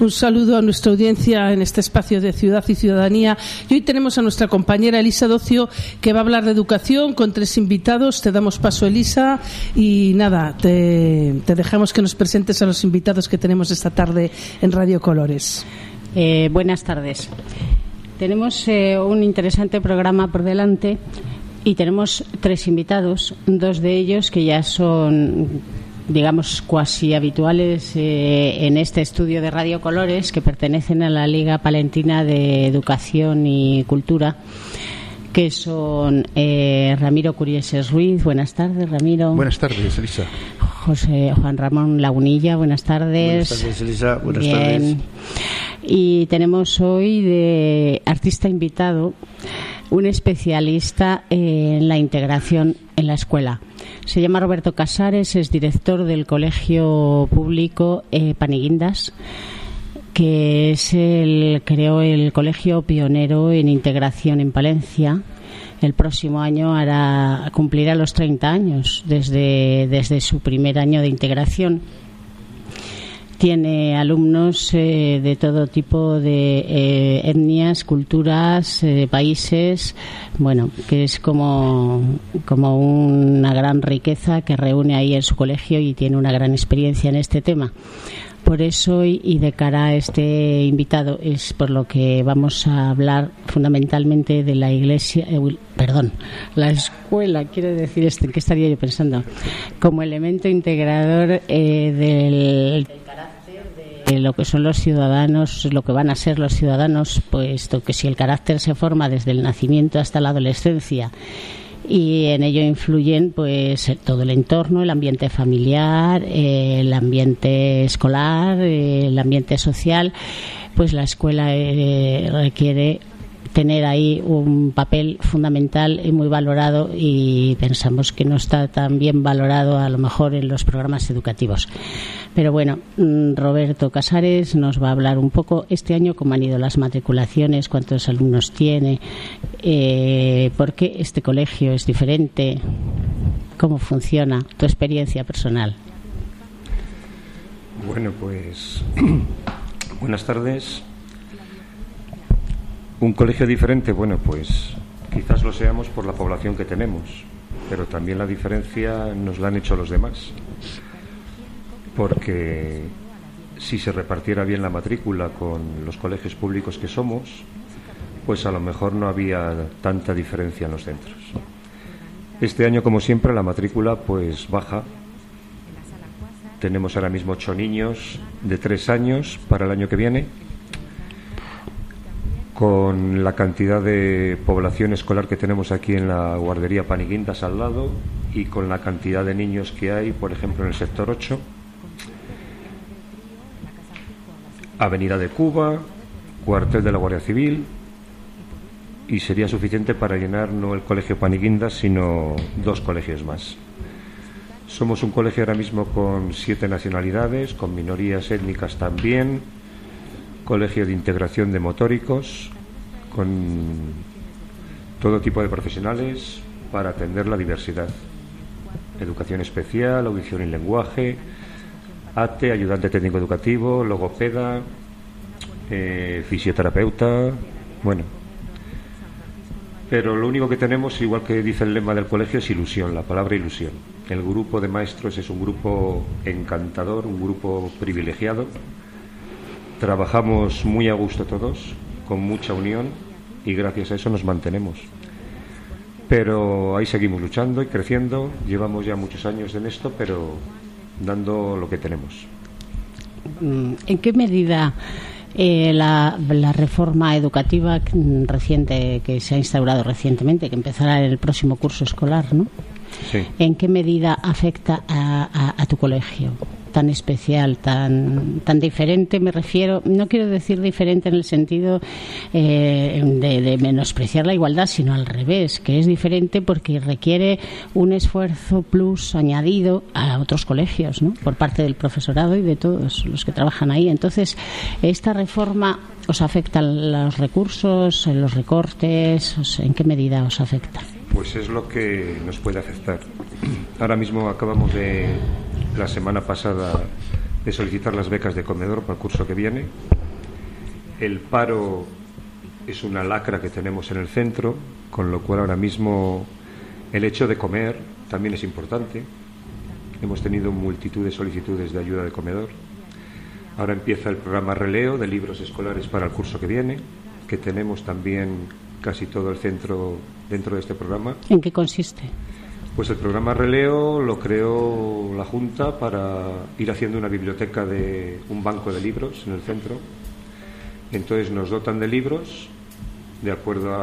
Un saludo a nuestra audiencia en este espacio de Ciudad y Ciudadanía. Y hoy tenemos a nuestra compañera Elisa Docio, que va a hablar de educación con 3 invitados. Te damos paso, Elisa, y nada, te dejamos que nos presentes a los invitados que tenemos esta tarde en Radio Colores. Buenas tardes. Tenemos un interesante programa por delante y tenemos 3 invitados, 2 de ellos que ya son, digamos, cuasi habituales en este estudio de Radio Colores, que pertenecen a la Liga Palentina de Educación y Cultura, que son Ramiro Curieses Ruiz. Buenas tardes, Ramiro. Buenas tardes, Elisa. Juan Ramón Lagunilla. Buenas tardes. Buenas tardes, Elisa. Buenas Bien. tardes. Y tenemos hoy de artista invitado un especialista en la integración en la escuela. Se llama Roberto Casares, es director del Colegio Público Paniguindas, que creó el colegio pionero en integración en Palencia. El próximo año cumplirá los 30 años desde su primer año de integración. Tiene alumnos de todo tipo de etnias, culturas, países, bueno, que es como una gran riqueza que reúne ahí en su colegio y tiene una gran experiencia en este tema. Por eso, y de cara a este invitado, es por lo que vamos a hablar fundamentalmente de la la escuela, quiero decir, ¿qué estaría yo pensando? Como elemento integrador del carácter de lo que son los ciudadanos, lo que van a ser los ciudadanos, puesto que si el carácter se forma desde el nacimiento hasta la adolescencia, y en ello influyen pues todo el entorno, el ambiente familiar, el ambiente escolar, el ambiente social, pues la escuela requiere tener ahí un papel fundamental y muy valorado, y pensamos que no está tan bien valorado a lo mejor en los programas educativos. Pero bueno, Roberto Casares nos va a hablar un poco este año cómo han ido las matriculaciones, cuántos alumnos tiene, por qué este colegio es diferente, cómo funciona, tu experiencia personal. Bueno, pues buenas tardes. Un colegio diferente, bueno, pues quizás lo seamos por la población que tenemos, pero también la diferencia nos la han hecho los demás, porque si se repartiera bien la matrícula con los colegios públicos que somos, pues a lo mejor no había tanta diferencia en los centros. Este año, como siempre, la matrícula pues baja. Tenemos ahora mismo 8 niños de 3 años para el año que viene. Con la cantidad de población escolar que tenemos aquí en la guardería Paniguindas al lado, y con la cantidad de niños que hay, por ejemplo, en el sector 8, Avenida de Cuba, cuartel de la Guardia Civil, y sería suficiente para llenar no el colegio Paniguindas, sino 2 colegios más. Somos un colegio ahora mismo con 7 nacionalidades, con minorías étnicas también, colegio de integración de motóricos, con todo tipo de profesionales para atender la diversidad. Educación especial, audición y lenguaje, ATE, ayudante técnico educativo, logopeda, fisioterapeuta, bueno. Pero lo único que tenemos, igual que dice el lema del colegio, es ilusión, la palabra ilusión. El grupo de maestros es un grupo encantador, un grupo privilegiado. Trabajamos muy a gusto todos, con mucha unión, y gracias a eso nos mantenemos. Pero ahí seguimos luchando y creciendo. Llevamos ya muchos años en esto, pero dando lo que tenemos. ¿En qué medida la reforma educativa reciente que se ha instaurado recientemente, que empezará el próximo curso escolar, ¿no? Sí. ¿En qué medida afecta a tu colegio? Tan especial, tan diferente, me refiero, no quiero decir diferente en el sentido de menospreciar la igualdad, sino al revés, que es diferente porque requiere un esfuerzo plus añadido a otros colegios, ¿no? Por parte del profesorado y de todos los que trabajan ahí. Entonces, ¿esta reforma os afecta los recursos, los recortes? ¿En qué medida os afecta? Pues es lo que nos puede afectar. Ahora mismo acabamos la semana pasada de solicitar las becas de comedor para el curso que viene. El paro es una lacra que tenemos en el centro, con lo cual ahora mismo el hecho de comer también es importante. Hemos tenido multitud de solicitudes de ayuda de comedor. Ahora empieza el programa Releo de libros escolares para el curso que viene, que tenemos también casi todo el centro dentro de este programa. ¿En qué consiste? Pues el programa Releo lo creó la Junta para ir haciendo una biblioteca de un banco de libros en el centro. Entonces nos dotan de libros de acuerdo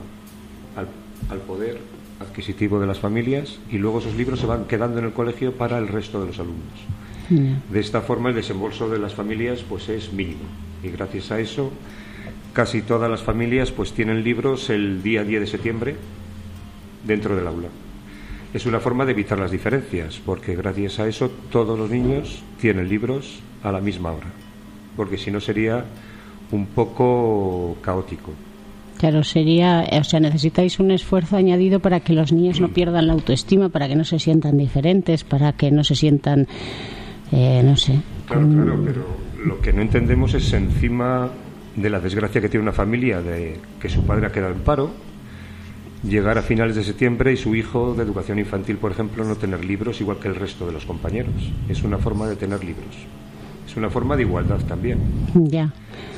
al poder adquisitivo de las familias, y luego esos libros se van quedando en el colegio para el resto de los alumnos. De esta forma el desembolso de las familias pues es mínimo, y gracias a eso casi todas las familias pues tienen libros el día 10 de septiembre dentro del aula. Es una forma de evitar las diferencias, porque gracias a eso todos los niños tienen libros a la misma hora, porque si no sería un poco caótico. Claro, sería, o sea, necesitáis un esfuerzo añadido para que los niños no pierdan la autoestima, para que no se sientan diferentes, para que no se sientan, no sé. Claro, pero lo que no entendemos es, encima de la desgracia que tiene una familia de que su padre ha quedado en paro, llegar a finales de septiembre y su hijo de educación infantil, por ejemplo, no tener libros igual que el resto de los compañeros. Es una forma de tener libros. Es una forma de igualdad también. Ya.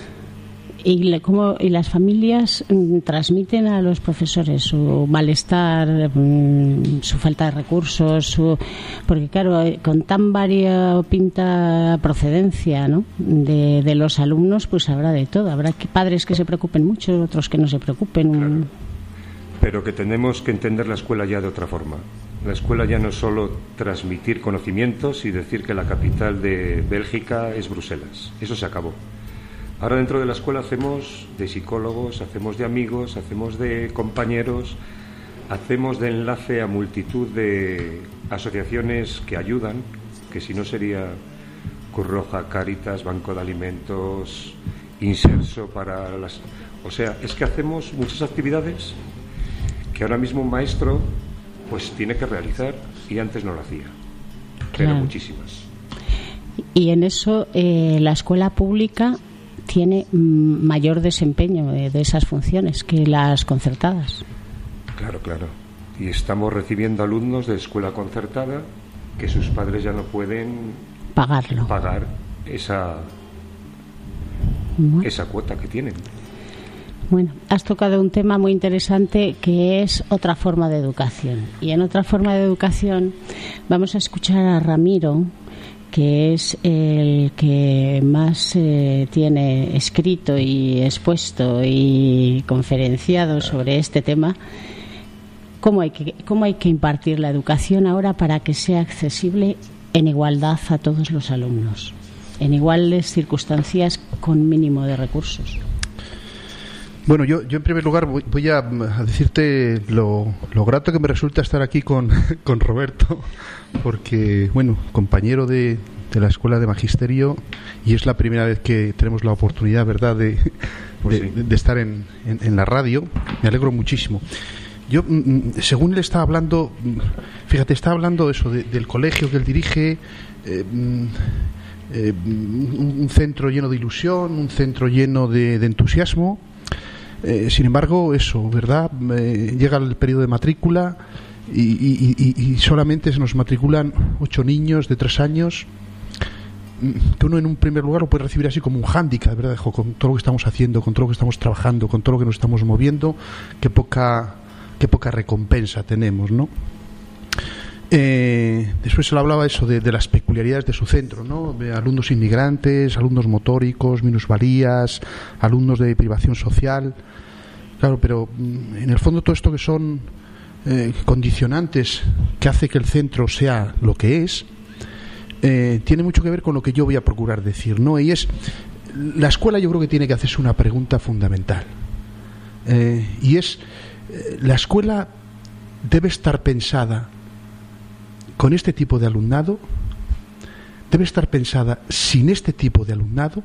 ¿Y las familias transmiten a los profesores su malestar, su falta de recursos? Porque claro, con tan variopinta procedencia, ¿no?, de los alumnos, pues habrá de todo. Habrá padres que se preocupen mucho, otros que no se preocupen. Claro. Pero que tenemos que entender la escuela ya de otra forma. La escuela ya no es solo transmitir conocimientos y decir que la capital de Bélgica es Bruselas. Eso se acabó. Ahora dentro de la escuela hacemos de psicólogos, hacemos de amigos, hacemos de compañeros, hacemos de enlace a multitud de asociaciones que ayudan, que si no sería Cruz Roja, Cáritas, Banco de Alimentos, Inserso para las... O sea, es que hacemos muchas actividades que ahora mismo un maestro pues tiene que realizar y antes no lo hacía, pero claro, muchísimas. Y en eso la escuela pública tiene mayor desempeño de esas funciones que las concertadas. Claro. Y estamos recibiendo alumnos de escuela concertada que sus padres ya no pueden pagar esa cuota que tienen. Bueno, has tocado un tema muy interesante que es otra forma de educación. Y en otra forma de educación vamos a escuchar a Ramiro, que es el que más tiene escrito y expuesto y conferenciado sobre este tema. ¿Cómo hay que impartir la educación ahora para que sea accesible en igualdad a todos los alumnos, en iguales circunstancias, con mínimo de recursos? Bueno, yo en primer lugar voy a decirte lo grato que me resulta estar aquí con Roberto, porque, bueno, compañero de la Escuela de Magisterio, y es la primera vez que tenemos la oportunidad, ¿verdad?, de estar en la radio. Me alegro muchísimo. Yo, según él estaba hablando, fíjate, estaba hablando eso del colegio que él dirige, un centro lleno de ilusión, un centro lleno de entusiasmo. Sin embargo, eso, ¿verdad? Llega el periodo de matrícula y solamente se nos matriculan 8 niños de 3 años, que uno en un primer lugar lo puede recibir así como un hándicap, ¿verdad? Con todo lo que estamos haciendo, con todo lo que estamos trabajando, con todo lo que nos estamos moviendo, qué poca recompensa tenemos, ¿no? Después él hablaba eso de las peculiaridades de su centro, ¿no? De alumnos inmigrantes, alumnos motóricos, minusvalías, alumnos de privación social. Claro, pero en el fondo todo esto que son condicionantes que hace que el centro sea lo que es, tiene mucho que ver con lo que yo voy a procurar decir, ¿no? Y es, la escuela, yo creo que tiene que hacerse una pregunta fundamental, y es, la escuela debe estar pensada con este tipo de alumnado, debe estar pensada sin este tipo de alumnado,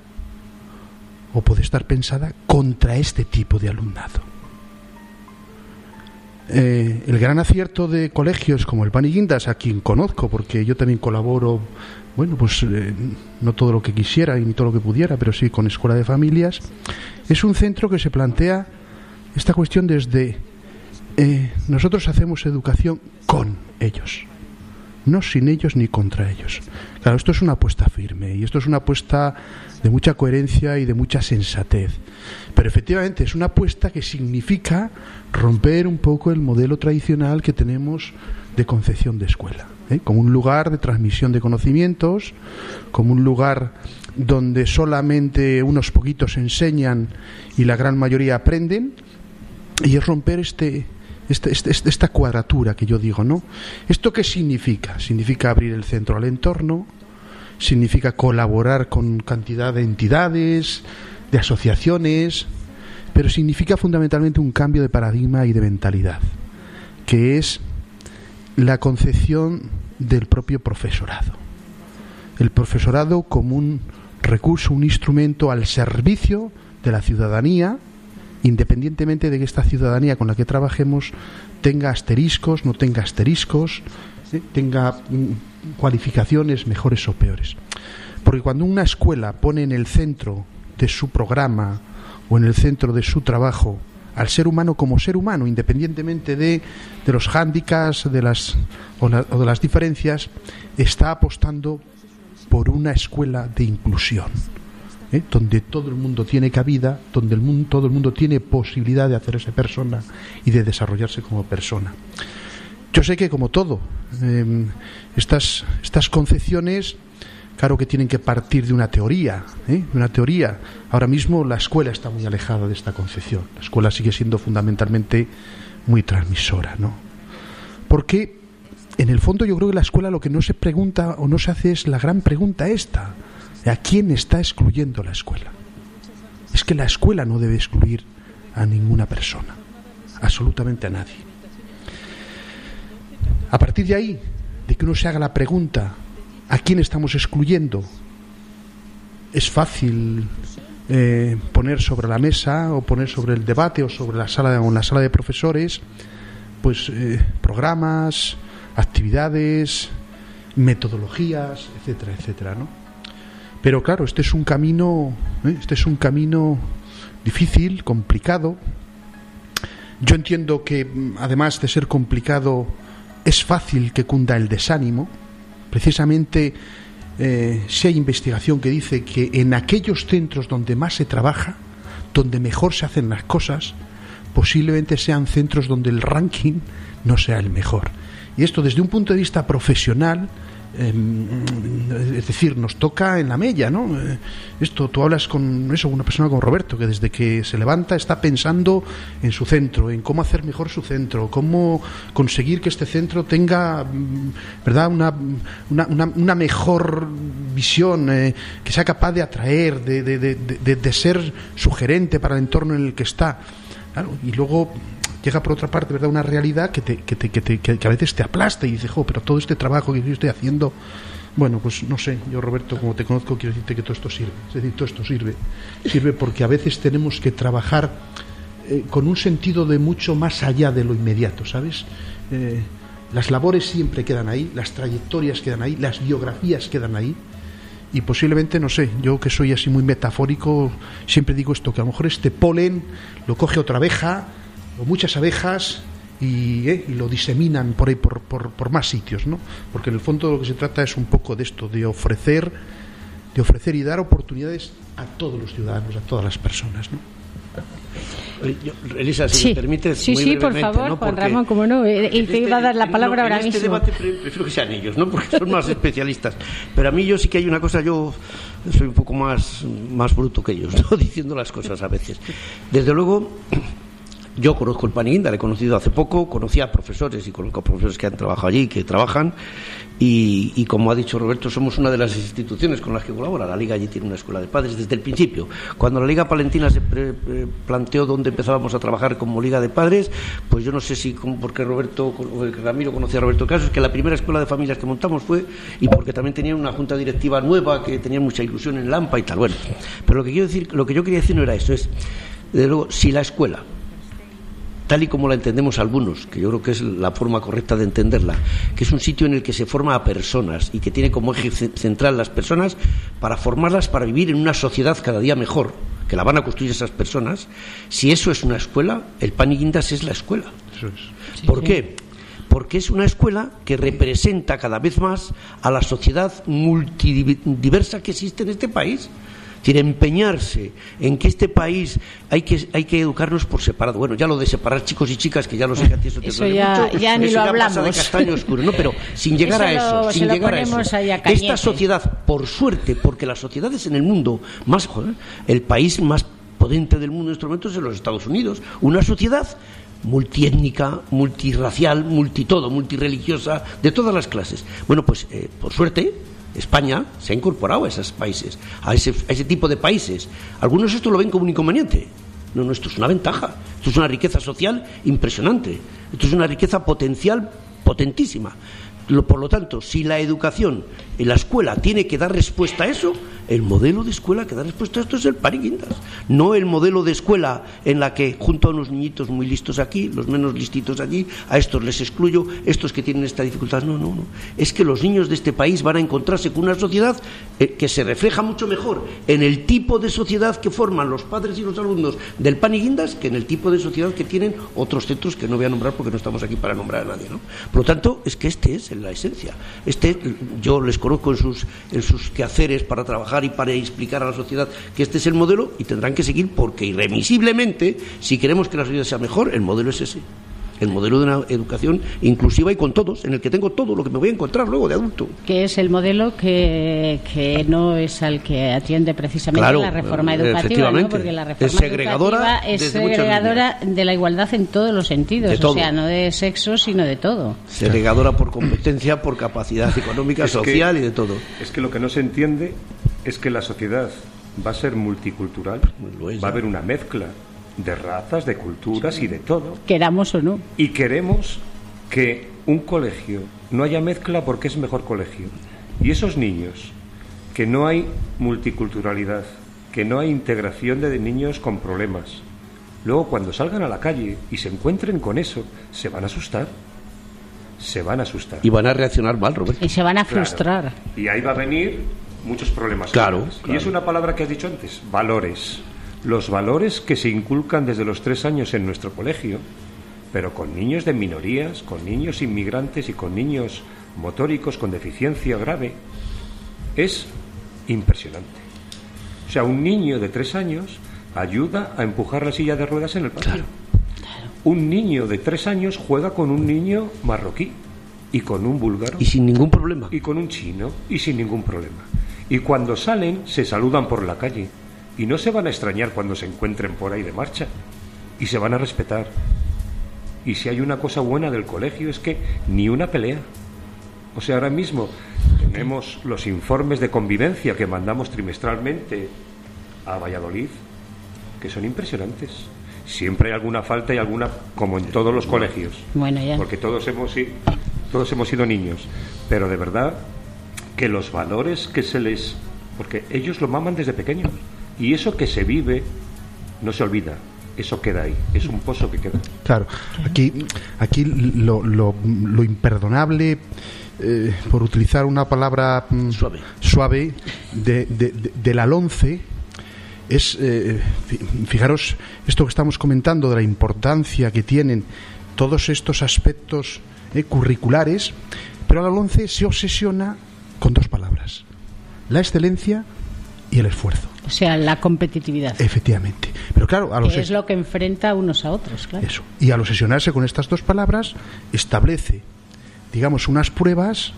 o puede estar pensada contra este tipo de alumnado. El gran acierto de colegios como el Paniguindas, a quien conozco, porque yo también colaboro, no todo lo que quisiera y ni todo lo que pudiera, pero sí con Escuela de Familias, es un centro que se plantea esta cuestión desde nosotros hacemos educación con ellos, no sin ellos ni contra ellos. Claro, esto es una apuesta firme y esto es una apuesta de mucha coherencia y de mucha sensatez. Pero efectivamente es una apuesta que significa romper un poco el modelo tradicional que tenemos de concepción de escuela, como un lugar de transmisión de conocimientos, como un lugar donde solamente unos poquitos enseñan y la gran mayoría aprenden, y es romper esta cuadratura que yo digo, ¿no? ¿Esto qué significa? Significa abrir el centro al entorno, significa colaborar con cantidad de entidades, de asociaciones, pero significa fundamentalmente un cambio de paradigma y de mentalidad, que es la concepción del propio profesorado. El profesorado como un recurso, un instrumento al servicio de la ciudadanía, independientemente de que esta ciudadanía con la que trabajemos tenga asteriscos, no tenga asteriscos, tenga cualificaciones mejores o peores. Porque cuando una escuela pone en el centro de su programa o en el centro de su trabajo al ser humano como ser humano, independientemente de los hándicaps o de las diferencias, está apostando por una escuela de inclusión, donde todo el mundo tiene cabida, donde todo el mundo tiene posibilidad de hacerse persona y de desarrollarse como persona. Yo sé que, como todo, estas concepciones, claro que tienen que partir de una teoría, Ahora mismo la escuela está muy alejada de esta concepción. La escuela sigue siendo fundamentalmente muy transmisora, ¿no? Porque, en el fondo, yo creo que la escuela lo que no se pregunta o no se hace es la gran pregunta esta: ¿a quién está excluyendo la escuela? Es que la escuela no debe excluir a ninguna persona, absolutamente a nadie. A partir de ahí, de que uno se haga la pregunta ¿a quién estamos excluyendo? Es fácil poner sobre la mesa o poner sobre el debate o sobre la sala o en la sala de profesores programas, actividades, metodologías, etcétera, etcétera, ¿no? Pero claro, este es un camino difícil, complicado. Yo entiendo que, además de ser complicado, es fácil que cunda el desánimo. Precisamente, si hay investigación que dice que en aquellos centros donde más se trabaja, donde mejor se hacen las cosas, posiblemente sean centros donde el ranking no sea el mejor. Y esto, desde un punto de vista profesional, es decir, nos toca en la mella, ¿no? Esto, tú hablas con una persona como Roberto, que desde que se levanta está pensando en su centro, en cómo hacer mejor su centro, cómo conseguir que este centro tenga, ¿verdad?, una mejor visión, que sea capaz de atraer, de ser sugerente para el entorno en el que está. Claro, y luego llega por otra parte, ¿verdad?, una realidad que a veces te aplasta y dices, pero todo este trabajo que yo estoy haciendo, bueno, pues no sé, yo, Roberto, como te conozco, quiero decirte que todo esto sirve. Es decir, todo esto sirve porque a veces tenemos que trabajar con un sentido de mucho más allá de lo inmediato, ¿sabes? Las labores siempre quedan ahí, las trayectorias quedan ahí, las biografías quedan ahí. Y posiblemente, no sé, yo que soy así muy metafórico, siempre digo esto, que a lo mejor este polen lo coge otra abeja o muchas abejas y lo diseminan por ahí, por más sitios, ¿no? Porque en el fondo lo que se trata es un poco de esto, de ofrecer y dar oportunidades a todos los ciudadanos, a todas las personas, ¿no? Elisa, si me permites, muy brevemente, por favor, ¿no? Juan Ramón, como no, y te iba a dar la palabra ahora mismo. En este debate prefiero que sean ellos, ¿no? Porque son más especialistas. Pero a mí yo sí que hay una cosa, yo soy un poco más bruto que ellos, ¿no? Diciendo las cosas a veces. Desde luego, yo conozco el Paniguinda, le he conocido hace poco, conocí a profesores y conozco a profesores que han trabajado allí, que trabajan, y como ha dicho Roberto, somos una de las instituciones con las que colabora. La Liga allí tiene una escuela de padres desde el principio. Cuando la Liga Palentina se planteó dónde empezábamos a trabajar como Liga de Padres, pues yo no sé si porque Ramiro conocía a Roberto Casos, que la primera escuela de familias que montamos fue, y porque también tenían una junta directiva nueva que tenía mucha ilusión en Lampa y tal. Bueno, pero lo que yo quería decir no era eso, es, desde luego, si la escuela tal y como la entendemos algunos, que yo creo que es la forma correcta de entenderla, que es un sitio en el que se forma a personas y que tiene como eje central las personas para formarlas para vivir en una sociedad cada día mejor, que la van a construir esas personas. Si eso es una escuela, el Pan y Guindas es la escuela. Eso es. ¿Por qué? Porque es una escuela que representa cada vez más a la sociedad multidiversa que existe en este país. Tiene empeñarse en que este país hay que educarnos por separado. Bueno, ya lo de separar chicos y chicas, que ya lo sé que a ti eso te duele mucho, ya ni eso lo ya hablamos. pasa de castaño oscuro, ¿no? Pero sin llegar a eso, sin llegar a eso. Esta sociedad, por suerte, porque las sociedades en el mundo más, el país más potente del mundo en estos momentos es los Estados Unidos, una sociedad multiétnica, multirracial, multirreligiosa, de todas las clases. Bueno, pues por suerte España se ha incorporado a esos países, a ese tipo de países. Algunos esto lo ven como un inconveniente. No, esto es una ventaja, esto es una riqueza social impresionante, esto es una riqueza potencial potentísima. Por lo tanto, si la educación en la escuela tiene que dar respuesta a eso, el modelo de escuela que da respuesta a esto es el Pan y Guindas, no el modelo de escuela en la que junto a unos niñitos muy listos aquí, los menos listitos allí, a estos les excluyo, estos que tienen esta dificultad. No. Es que los niños de este país van a encontrarse con una sociedad que se refleja mucho mejor en el tipo de sociedad que forman los padres y los alumnos del Pan y Guindas que en el tipo de sociedad que tienen otros centros que no voy a nombrar porque no estamos aquí para nombrar a nadie, ¿no? Por lo tanto, es que este es la esencia. Yo les conozco en sus quehaceres para trabajar y para explicar a la sociedad que este es el modelo, y tendrán que seguir, porque irremisiblemente, si queremos que la sociedad sea mejor, el modelo es ese. El modelo de una educación inclusiva y con todos, en el que tengo todo lo que me voy a encontrar luego de adulto. Que es el modelo que no es al que atiende precisamente la reforma educativa, ¿no? Porque la reforma educativa es segregadora de la igualdad en todos los sentidos, o sea, no de sexo, sino de todo. Segregadora por competencia, por capacidad económica, social y de todo. Es que lo que no se entiende es que la sociedad va a ser multicultural, va a haber una mezcla de razas, de culturas y de todo. Queramos o no. Y queremos que un colegio no haya mezcla porque es mejor colegio. Y esos niños, que no hay multiculturalidad, que no hay integración de niños con problemas, luego cuando salgan a la calle y se encuentren con eso, se van a asustar. Y van a reaccionar mal, Roberto. Y se van a frustrar. Claro. Y ahí va a venir muchos problemas. Claro. Y es una palabra que has dicho antes, valores. Los valores que se inculcan desde los 3 años en nuestro colegio, pero con niños de minorías, con niños inmigrantes y con niños motóricos con deficiencia grave, es impresionante. O sea, un niño de 3 años ayuda a empujar la silla de ruedas en el patio. Claro. Un niño de 3 años juega con un niño marroquí y con un búlgaro. Y sin ningún problema. Y con un chino y sin ningún problema. Y cuando salen, se saludan por la calle. Y no se van a extrañar cuando se encuentren por ahí de marcha. Y se van a respetar. Y si hay una cosa buena del colegio es que ni una pelea. O sea, ahora mismo tenemos los informes de convivencia que mandamos trimestralmente a Valladolid, que son impresionantes. Siempre hay alguna falta y alguna, como en todos los colegios. Bueno, ya. Porque todos hemos sido niños. Pero de verdad que los valores que se les... Porque ellos lo maman desde pequeños. Y eso que se vive no se olvida, eso queda ahí, es un pozo que queda. Claro, aquí lo imperdonable, por utilizar una palabra suave de la LOMCE, es, fijaros, esto que estamos comentando de la importancia que tienen todos estos aspectos curriculares, pero la LOMCE se obsesiona con 2 palabras: la excelencia y el esfuerzo. O sea, la competitividad. Efectivamente. Pero claro, que es lo que enfrenta unos a otros, claro. Eso. Y al obsesionarse con estas 2 palabras, establece, digamos, unas pruebas,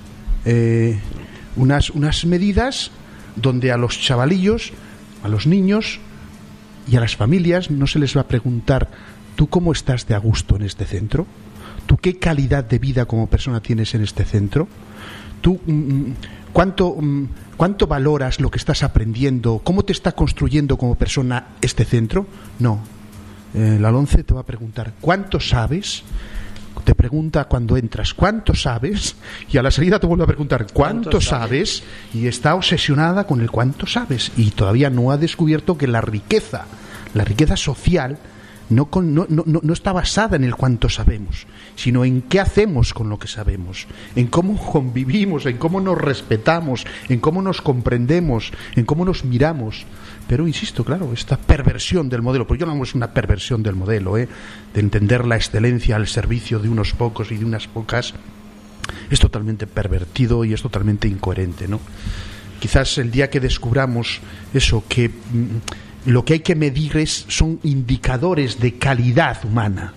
unas medidas donde a los chavalillos, a los niños y a las familias no se les va a preguntar: ¿tú cómo estás de a gusto en este centro? ¿Tú qué calidad de vida como persona tienes en este centro? ¿Tú cuánto valoras lo que estás aprendiendo? ¿Cómo te está construyendo como persona este centro? No. La LOMCE te va a preguntar: ¿cuánto sabes? Te pregunta cuando entras: ¿cuánto sabes? Y a la salida te vuelve a preguntar: ¿cuánto sabes? Y está obsesionada con el cuánto sabes. Y todavía no ha descubierto que la riqueza social no está basada en el cuánto sabemos, sino en qué hacemos con lo que sabemos, en cómo convivimos, en cómo nos respetamos, en cómo nos comprendemos, en cómo nos miramos. Pero insisto, claro, esta perversión del modelo, porque yo no es una perversión del modelo, de entender la excelencia al servicio de unos pocos y de unas pocas, es totalmente pervertido y es totalmente incoherente, ¿no? Quizás el día que descubramos eso, que lo que hay que medir son indicadores de calidad humana,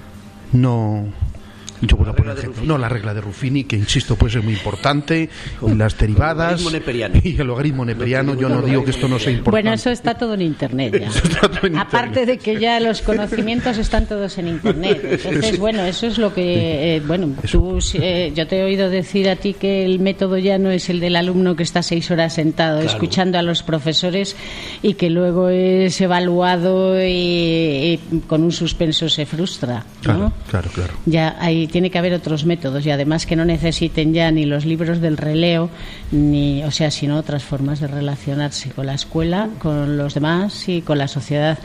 yo voy a poner ejemplo, no la regla de Ruffini, que insisto puede ser muy importante, y las derivadas y el logaritmo neperiano. Yo no digo que esto no sea importante. Bueno, eso está todo en internet ya. Aparte de que ya los conocimientos están todos en internet. Entonces, bueno, eso es lo que yo te he oído decir a ti que el método ya no es el del alumno que está 6 horas sentado escuchando a los profesores y que luego es evaluado y con un suspenso se frustra, ¿no? Claro. Ya tiene que haber otros métodos y además que no necesiten ya ni los libros del releo sino otras formas de relacionarse con la escuela, con los demás y con la sociedad.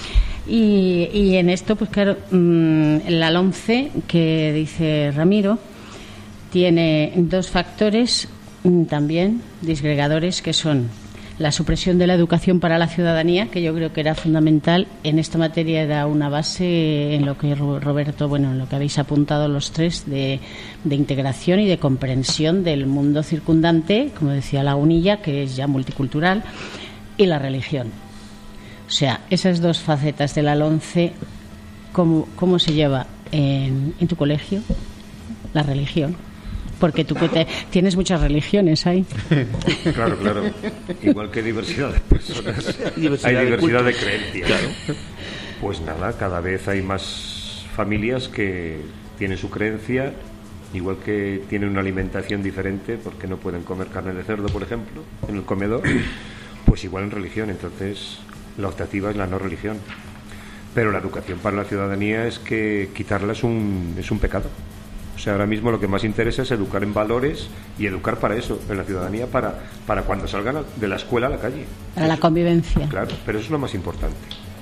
Y en esto, pues claro, la LOMCE que dice Ramiro tiene 2 factores también disgregadores, que son la supresión de la educación para la ciudadanía, que yo creo que era fundamental. En esta materia era una base en lo que Roberto, en lo que habéis apuntado los 3, de integración y de comprensión del mundo circundante, como decía Lagunilla, que es ya multicultural, y la religión. O sea, esas 2 facetas de la LOMCE, ¿cómo se lleva en tu colegio la religión? Porque tú tienes muchas religiones ahí. Claro. Igual que diversidad de personas, hay diversidad de creencias. Claro. Pues nada, cada vez hay más familias que tienen su creencia, igual que tienen una alimentación diferente, porque no pueden comer carne de cerdo, por ejemplo, en el comedor, pues igual en religión. Entonces, la optativa es la no religión. Pero la educación para la ciudadanía es que quitarla es un pecado. O sea, ahora mismo lo que más interesa es educar en valores y educar para eso, en la ciudadanía, para cuando salgan de la escuela a la calle. Para la convivencia. Claro, pero eso es lo más importante.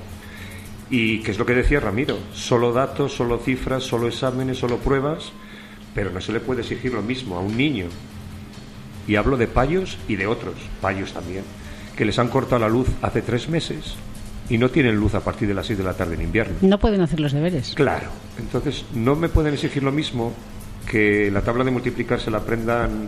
Y que es lo que decía Ramiro, solo datos, solo cifras, solo exámenes, solo pruebas, pero no se le puede exigir lo mismo a un niño. Y hablo de payos y de otros, payos también, que les han cortado la luz hace 3 meses y no tienen luz a partir de las 6 de la tarde en invierno. No pueden hacer los deberes. Claro. Entonces, no me pueden exigir lo mismo que la tabla de multiplicar se la aprendan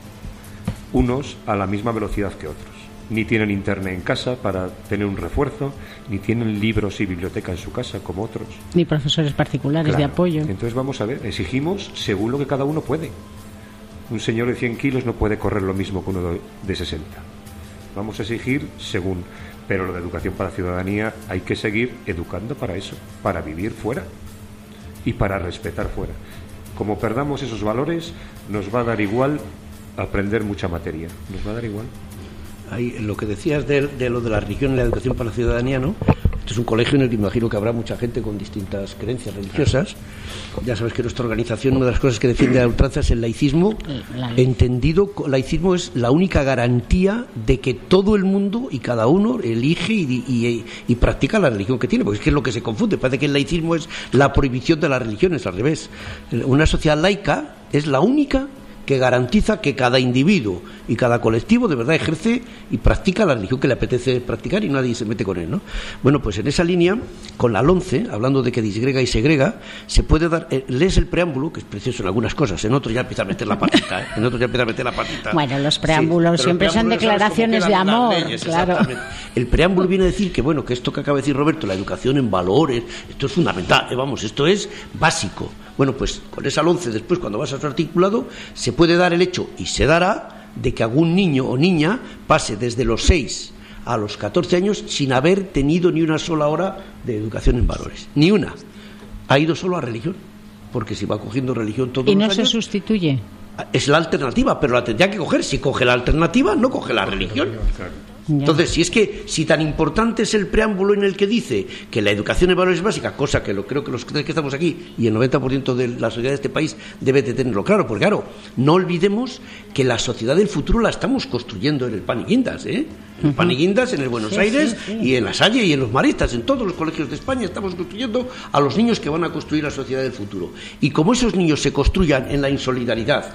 unos a la misma velocidad que otros. Ni tienen internet en casa para tener un refuerzo, ni tienen libros y biblioteca en su casa como otros. Ni profesores particulares de apoyo. Entonces, vamos a ver, exigimos según lo que cada uno puede. Un señor de 100 kilos no puede correr lo mismo que uno de 60. Vamos a exigir según... Pero lo de educación para la ciudadanía hay que seguir educando para eso, para vivir fuera y para respetar fuera. Como perdamos esos valores, nos va a dar igual aprender mucha materia. Nos va a dar igual. Ahí, lo que decías de lo de la religión y la educación para la ciudadanía, ¿no? Este es un colegio en el que imagino que habrá mucha gente con distintas creencias religiosas. Ya sabes que nuestra organización, una de las cosas que defiende a ultranza es el laicismo. Entendido, laicismo es la única garantía de que todo el mundo y cada uno elige y practica la religión que tiene, porque es que es lo que se confunde. Parece que el laicismo es la prohibición de las religiones, al revés. Una sociedad laica es la única que garantiza que cada individuo y cada colectivo de verdad ejerce y practica la religión que le apetece practicar y nadie se mete con él, ¿no? Bueno, pues en esa línea, con la LOMCE, hablando de que disgrega y segrega, se puede dar, lees el preámbulo, que es precioso en algunas cosas, en otros ya empieza a meter la patita, Bueno, los preámbulos siempre son declaraciones de amor, leyes, claro. El preámbulo viene a decir que, bueno, que esto que acaba de decir Roberto, la educación en valores, esto es fundamental, esto es básico. Bueno, pues con esa LOMCE después, cuando vas a su articulado, se puede dar el hecho, y se dará, de que algún niño o niña pase desde los 6 a los 14 años sin haber tenido ni una sola hora de educación en valores. Ni una. Ha ido solo a religión, porque si va cogiendo religión todos los años... ¿Y no se sustituye? Es la alternativa, pero la tendría que coger. Si coge la alternativa, no coge la religión. Entonces, si tan importante es el preámbulo en el que dice que la educación en valores básica, cosa que creo que los que estamos aquí y el 90% de la sociedad de este país debe de tenerlo claro, porque claro, no olvidemos que la sociedad del futuro la estamos construyendo en el Pan y Guindas, En el Pan y Guindas, en el Buenos Aires y en La Salle y en los Maristas, en todos los colegios de España estamos construyendo a los niños que van a construir la sociedad del futuro. Y como esos niños se construyan en la insolidaridad,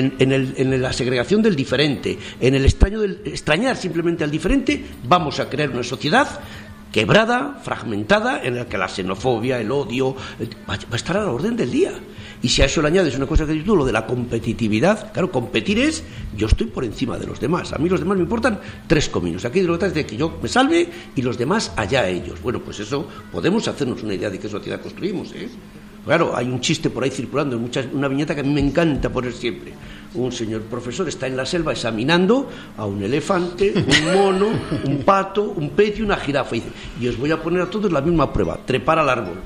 en la segregación del diferente, en el extrañar simplemente al diferente, vamos a crear una sociedad quebrada, fragmentada, en la que la xenofobia, el odio, va a estar a la orden del día. Y si a eso le añades una cosa que dices tú, lo de la competitividad, claro, competir es, yo estoy por encima de los demás, a mí los demás me importan 3 cominos, aquí de lo que trata es de que yo me salve y los demás allá ellos. Bueno, pues eso, podemos hacernos una idea de qué sociedad construimos, Claro, hay un chiste por ahí circulando, una viñeta que a mí me encanta poner siempre. Un señor profesor está en la selva examinando a un elefante, un mono, un pato, un pez y una jirafa. Y dice, y os voy a poner a todos la misma prueba, trepar al árbol.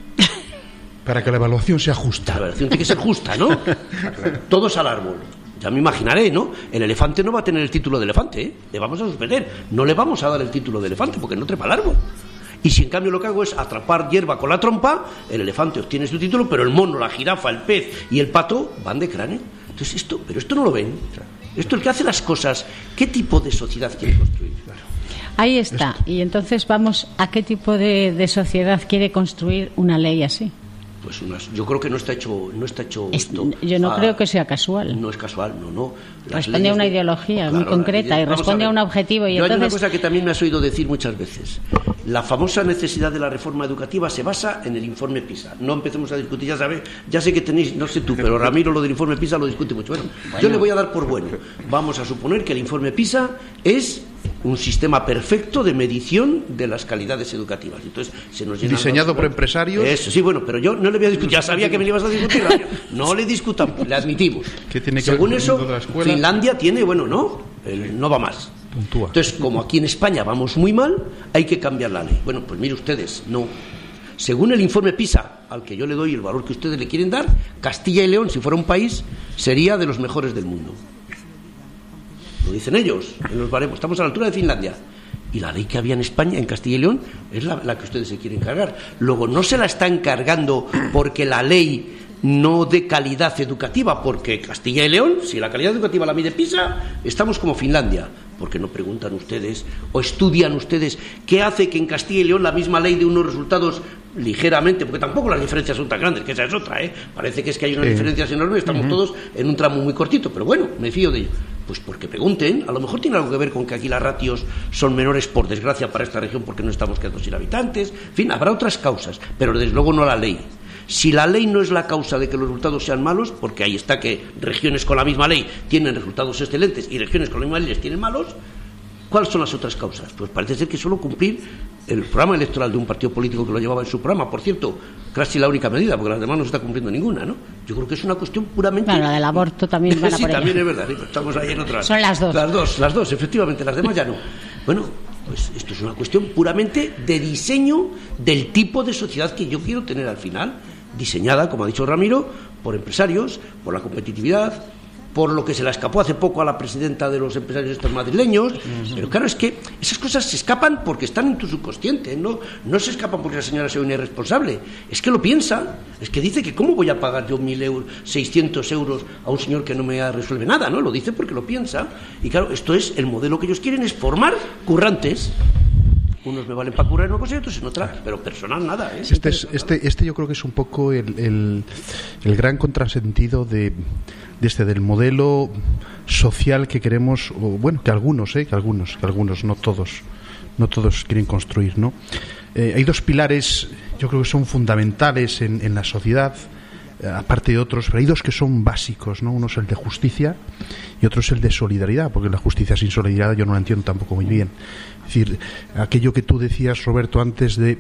Para que la evaluación sea justa. La evaluación tiene que ser justa, ¿no? Todos al árbol. Ya me imaginaré, ¿no? El elefante no va a tener el título de elefante, Le vamos a suspender. No le vamos a dar el título de elefante porque no trepa al árbol. Y si en cambio lo que hago es atrapar hierba con la trompa, el elefante obtiene su título, pero el mono, la jirafa, el pez y el pato van de cráneo. Entonces esto no lo ven. Esto el que hace las cosas, ¿qué tipo de sociedad quiere construir? Ahí está. Y entonces vamos a qué tipo de sociedad quiere construir una ley así. Pues yo creo que no está hecho esto. Yo no creo que sea casual. No es casual, no. Responde a una ideología muy concreta y responde a un objetivo. Y entonces... Hay una cosa que también me has oído decir muchas veces. La famosa necesidad de la reforma educativa se basa en el informe PISA. No empecemos a discutir, ya sé que tenéis, no sé tú, pero Ramiro lo del informe PISA lo discute mucho. Bueno, yo le voy a dar por bueno. Vamos a suponer que el informe PISA es un sistema perfecto de medición de las calidades educativas. Entonces, se nos diseñado por empresarios. Eso, sí, bueno, pero yo no le voy a discutir. Ya sabía que me le ibas a discutir. No le discutamos, le admitimos. Según eso, Finlandia tiene, no va más. Puntúa. Entonces, como aquí en España vamos muy mal, hay que cambiar la ley. Bueno, pues mire ustedes, no. Según el informe PISA, al que yo le doy el valor que ustedes le quieren dar, Castilla y León, si fuera un país, sería de los mejores del mundo. Lo dicen ellos, en los baremos. Estamos a la altura de Finlandia. Y la ley que había en España, en Castilla y León, es la que ustedes se quieren cargar. Luego, no se la están cargando porque la ley no de calidad educativa, porque Castilla y León, si la calidad educativa la mide PISA, estamos como Finlandia. Porque no preguntan ustedes o estudian ustedes qué hace que en Castilla y León la misma ley dé unos resultados ligeramente, porque tampoco las diferencias son tan grandes, que esa es otra, Parece que es que hay unas diferencias enormes, estamos todos en un tramo muy cortito, pero bueno, me fío de ello. Pues porque pregunten, a lo mejor tiene algo que ver con que aquí las ratios son menores, por desgracia, para esta región, porque no estamos quedando sin habitantes, en fin, habrá otras causas, pero desde luego no la ley. Si la ley no es la causa de que los resultados sean malos, porque ahí está que regiones con la misma ley tienen resultados excelentes y regiones con la misma ley les tienen malos, ¿cuáles son las otras causas? Pues parece ser que solo cumplir el programa electoral de un partido político que lo llevaba en su programa, por cierto, casi la única medida, porque las demás no se está cumpliendo ninguna, ¿no? Yo creo que es una cuestión puramente... Bueno, la del aborto también van a sí, por también es verdad, estamos ahí en otras... Son las dos. Las dos, efectivamente, las demás ya no. Bueno, pues esto es una cuestión puramente de diseño del tipo de sociedad que yo quiero tener al final, diseñada, como ha dicho Ramiro, por empresarios, por la competitividad, por lo que se la escapó hace poco a la presidenta de los empresarios estos madrileños. Pero claro, es que esas cosas se escapan porque están en tu subconsciente, no se escapan porque la señora sea una irresponsable, es que lo piensa, es que dice que cómo voy a pagar yo 1.000 euros, 600 euros a un señor que no me resuelve nada, ¿no? Lo dice porque lo piensa, y claro, esto es el modelo que ellos quieren, es formar currantes. Unos me valen para currar en una cosa y otros en otra, pero personal nada, Este yo creo que es un poco el gran contrasentido del modelo social que queremos, o bueno, que algunos, no todos quieren construir, ¿no? Hay dos pilares, yo creo que son fundamentales en la sociedad, aparte de otros, pero hay dos que son básicos, ¿no? Uno es el de justicia y otro es el de solidaridad, porque la justicia sin solidaridad yo no la entiendo tampoco muy bien. Es decir, aquello que tú decías, Roberto, antes de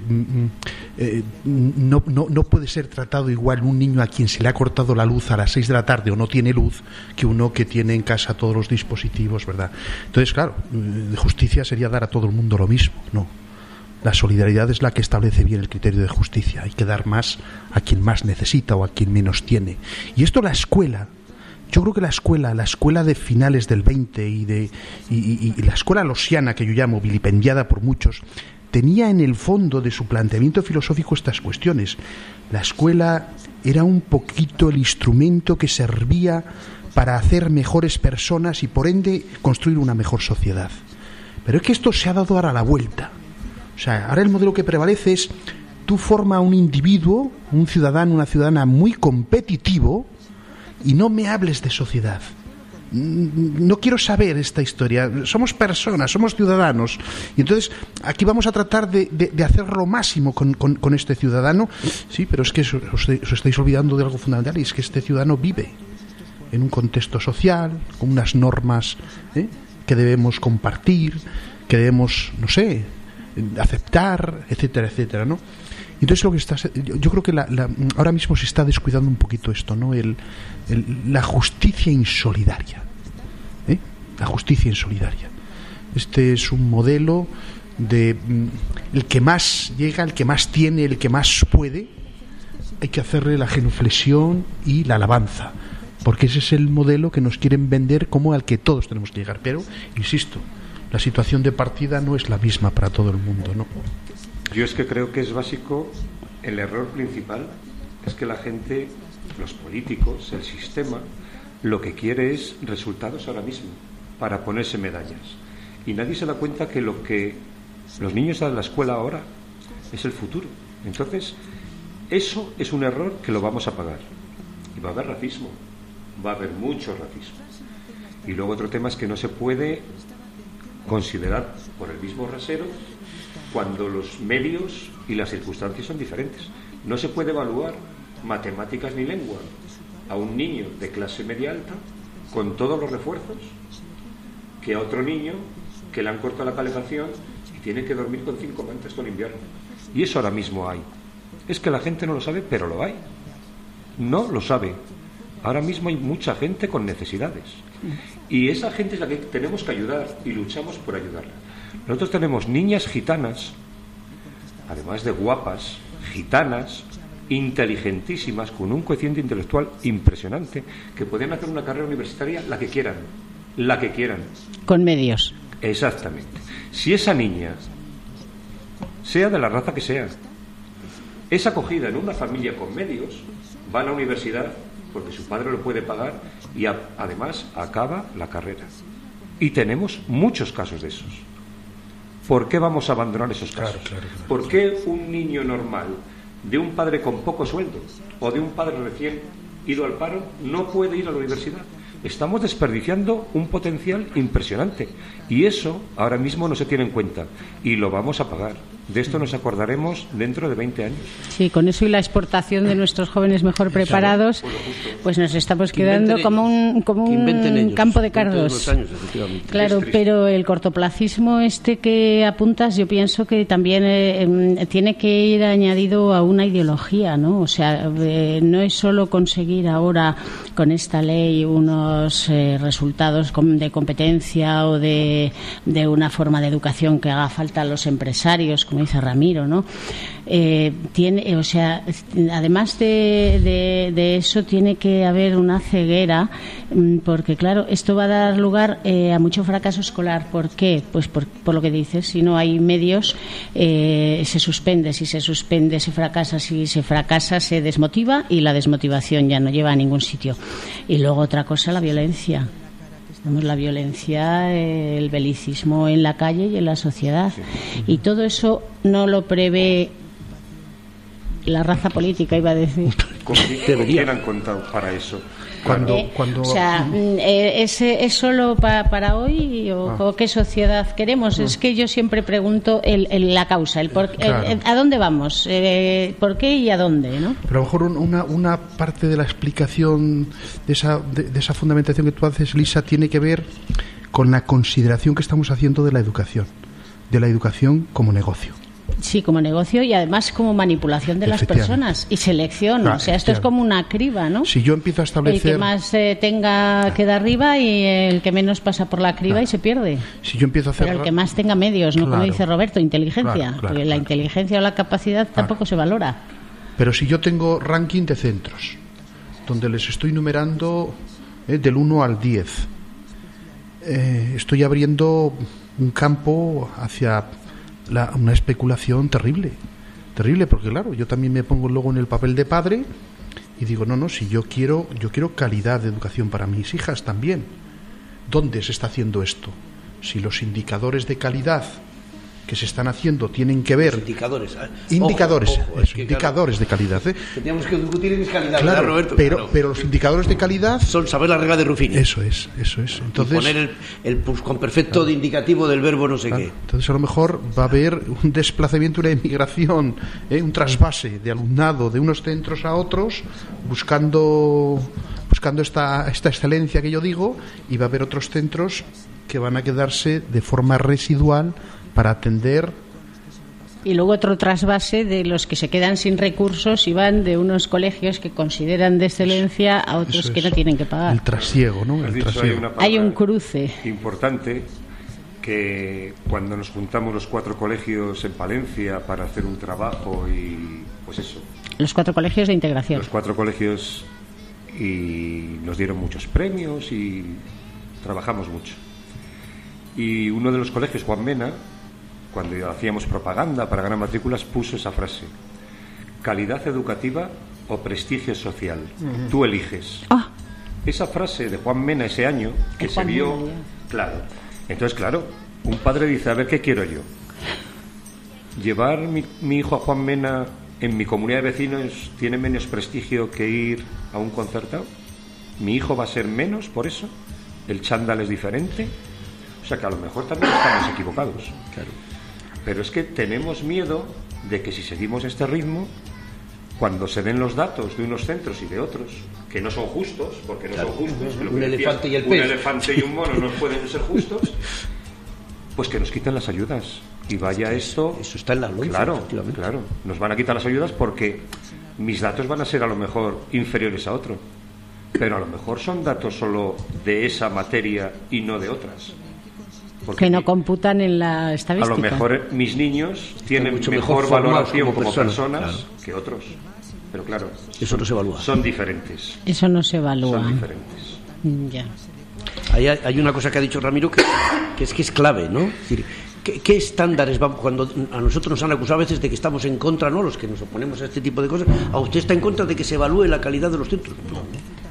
no puede ser tratado igual un niño a quien se le ha cortado la luz a las 6 de la tarde o no tiene luz que uno que tiene en casa todos los dispositivos, ¿verdad? Entonces, claro, justicia sería dar a todo el mundo lo mismo, ¿no? La solidaridad es la que establece bien el criterio de justicia. Hay que dar más a quien más necesita o a quien menos tiene. Y esto la escuela, yo creo que la escuela de finales del 20 y la escuela losiana, que yo llamo vilipendiada por muchos, tenía en el fondo de su planteamiento filosófico estas cuestiones. La escuela era un poquito el instrumento que servía para hacer mejores personas y por ende construir una mejor sociedad. Pero es que esto se ha dado ahora la vuelta. O sea, ahora el modelo que prevalece es: tú formas un individuo, un ciudadano, una ciudadana muy competitivo, y no me hables de sociedad. No quiero saber esta historia. Somos personas, somos ciudadanos. Y entonces aquí vamos a tratar de hacer lo máximo con este ciudadano. Sí, pero es que os estáis olvidando de algo fundamental, y es que este ciudadano vive en un contexto social, con unas normas que debemos compartir, que debemos, no sé, aceptar, etcétera, etcétera, ¿no? Entonces yo creo que ahora mismo se está descuidando un poquito esto, ¿no? La justicia insolidaria, la justicia insolidaria. Este es un modelo de el que más llega, el que más tiene, el que más puede. Hay que hacerle la genuflexión y la alabanza, porque ese es el modelo que nos quieren vender como al que todos tenemos que llegar. Pero, insisto, la situación de partida no es la misma para todo el mundo, ¿no? Yo es que creo que es básico, el error principal es que la gente, los políticos, el sistema, lo que quiere es resultados ahora mismo, para ponerse medallas. Y nadie se da cuenta que lo que los niños dan a la escuela ahora es el futuro. Entonces, eso es un error que lo vamos a pagar. Y va a haber racismo, va a haber mucho racismo. Y luego otro tema es que no se puede considerar por el mismo rasero cuando los medios y las circunstancias son diferentes. No se puede evaluar matemáticas ni lengua a un niño de clase media alta con todos los refuerzos que a otro niño que le han cortado la calefacción y tiene que dormir con 5 mantas todo el invierno. Y eso ahora mismo hay. Es que la gente no lo sabe, pero lo hay. No lo sabe. Ahora mismo hay mucha gente con necesidades. Y esa gente es la que tenemos que ayudar y luchamos por ayudarla. Nosotros tenemos niñas gitanas, además de guapas, gitanas, inteligentísimas, con un cociente intelectual impresionante, que pueden hacer una carrera universitaria la que quieran. Con medios. Exactamente. Si esa niña, sea de la raza que sea, es acogida en una familia con medios, va a la universidad porque su padre lo puede pagar y además acaba la carrera. Y tenemos muchos casos de esos. ¿Por qué vamos a abandonar esos casos? Claro. ¿Por qué un niño normal, de un padre con poco sueldo o de un padre recién ido al paro, no puede ir a la universidad? Estamos desperdiciando un potencial impresionante y eso ahora mismo no se tiene en cuenta y lo vamos a pagar. De esto nos acordaremos dentro de 20 años. Sí, con eso y la exportación de nuestros jóvenes mejor preparados, pues nos estamos quedando como un campo de cardos. Claro, pero el cortoplacismo que apuntas, yo pienso que también tiene que ir añadido a una ideología, ¿no? O sea, no es solo conseguir ahora con esta ley unos resultados de competencia o de una forma de educación que haga falta a los empresarios, como dice Ramiro, ¿no? Además de eso, tiene que haber una ceguera, porque claro, esto va a dar lugar a mucho fracaso escolar. ¿Por qué? Pues por lo que dices, si no hay medios, se suspende, si se suspende se fracasa, si se fracasa se desmotiva y la desmotivación ya no lleva a ningún sitio. Y luego otra cosa, la violencia. La violencia, el belicismo en la calle y en la sociedad. Y todo eso no lo prevé la raza política, iba a decir. ¿Quién han contado para eso? O sea, ¿es solo para hoy o qué sociedad queremos? Es que yo siempre pregunto la causa, ¿a dónde vamos? ¿Por qué y a dónde? ¿No? Pero a lo mejor una parte de la explicación de esa fundamentación que tú haces, Lisa, tiene que ver con la consideración que estamos haciendo de la educación como negocio. Sí, como negocio y además como manipulación de las personas y selección. O sea, esto es como una criba, ¿no? Si yo empiezo a establecer... El que más tenga queda arriba y el que menos pasa por la criba y se pierde. Si yo empiezo a hacer... Pero el que más tenga medios, ¿no? Como dice Roberto, inteligencia. Porque la inteligencia o la capacidad tampoco se valora. Pero si yo tengo ranking de centros, donde les estoy numerando del 1 al 10. Estoy abriendo un campo hacia una especulación terrible, porque claro, yo también me pongo luego en el papel de padre y digo, no, si yo quiero calidad de educación para mis hijas también. ¿Dónde se está haciendo esto? Si los indicadores de calidad que se están haciendo tienen que ver... Indicadores. Indicadores de calidad. Teníamos que discutir en calidad, claro, ¿verdad, Roberto? Pero los indicadores de calidad... Son saber la regla de Ruffini. Eso es. Entonces, y poner el pluscuamperfecto de indicativo del verbo no sé qué. Entonces a lo mejor va a haber un desplazamiento, una emigración, un trasvase de alumnado de unos centros a otros, buscando esta excelencia que yo digo, y va a haber otros centros que van a quedarse de forma residual para atender. Y luego otro trasvase de los que se quedan sin recursos y van de unos colegios que consideran de excelencia a otros que no tienen que pagar. El trasiego, ¿no? Hay un cruce importante, que cuando nos juntamos los 4 colegios en Palencia para hacer un trabajo y pues eso. Los 4 colegios de integración. Los 4 colegios, y nos dieron muchos premios y trabajamos mucho. Y uno de los colegios, Juan Mena, cuando hacíamos propaganda para ganar matrículas, puso esa frase: calidad educativa o prestigio social, tú eliges. Esa frase de Juan Mena ese año, que se vio, claro. Entonces, claro, un padre dice, a ver, ¿qué quiero yo? ¿Llevar mi hijo a Juan Mena en mi comunidad de vecinos tiene menos prestigio que ir a un concertado? ¿Mi hijo va a ser menos por eso? ¿El chándal es diferente? O sea que a lo mejor también estamos equivocados. Claro. Pero es que tenemos miedo de que si seguimos este ritmo, cuando se den los datos de unos centros y de otros, que no son justos, porque no son justos, un elefante y el pez. Un elefante y un mono no pueden ser justos, pues que nos quiten las ayudas. Y vaya esto... Eso está en la ley. Claro, nos van a quitar las ayudas porque mis datos van a ser a lo mejor inferiores a otro, pero a lo mejor son datos solo de esa materia y no de otras. Porque que no computan en la estadística. A lo mejor mis niños tienen mejor valoración como personas que otros. Pero claro, eso no se evalúa. Son diferentes. Eso no se evalúa. Son diferentes. Ya. Hay una cosa que ha dicho Ramiro que es clave, ¿no? Es decir, ¿qué estándares vamos? Cuando a nosotros nos han acusado a veces de que estamos en contra, ¿no? Los que nos oponemos a este tipo de cosas. ¿A usted está en contra de que se evalúe la calidad de los centros? No.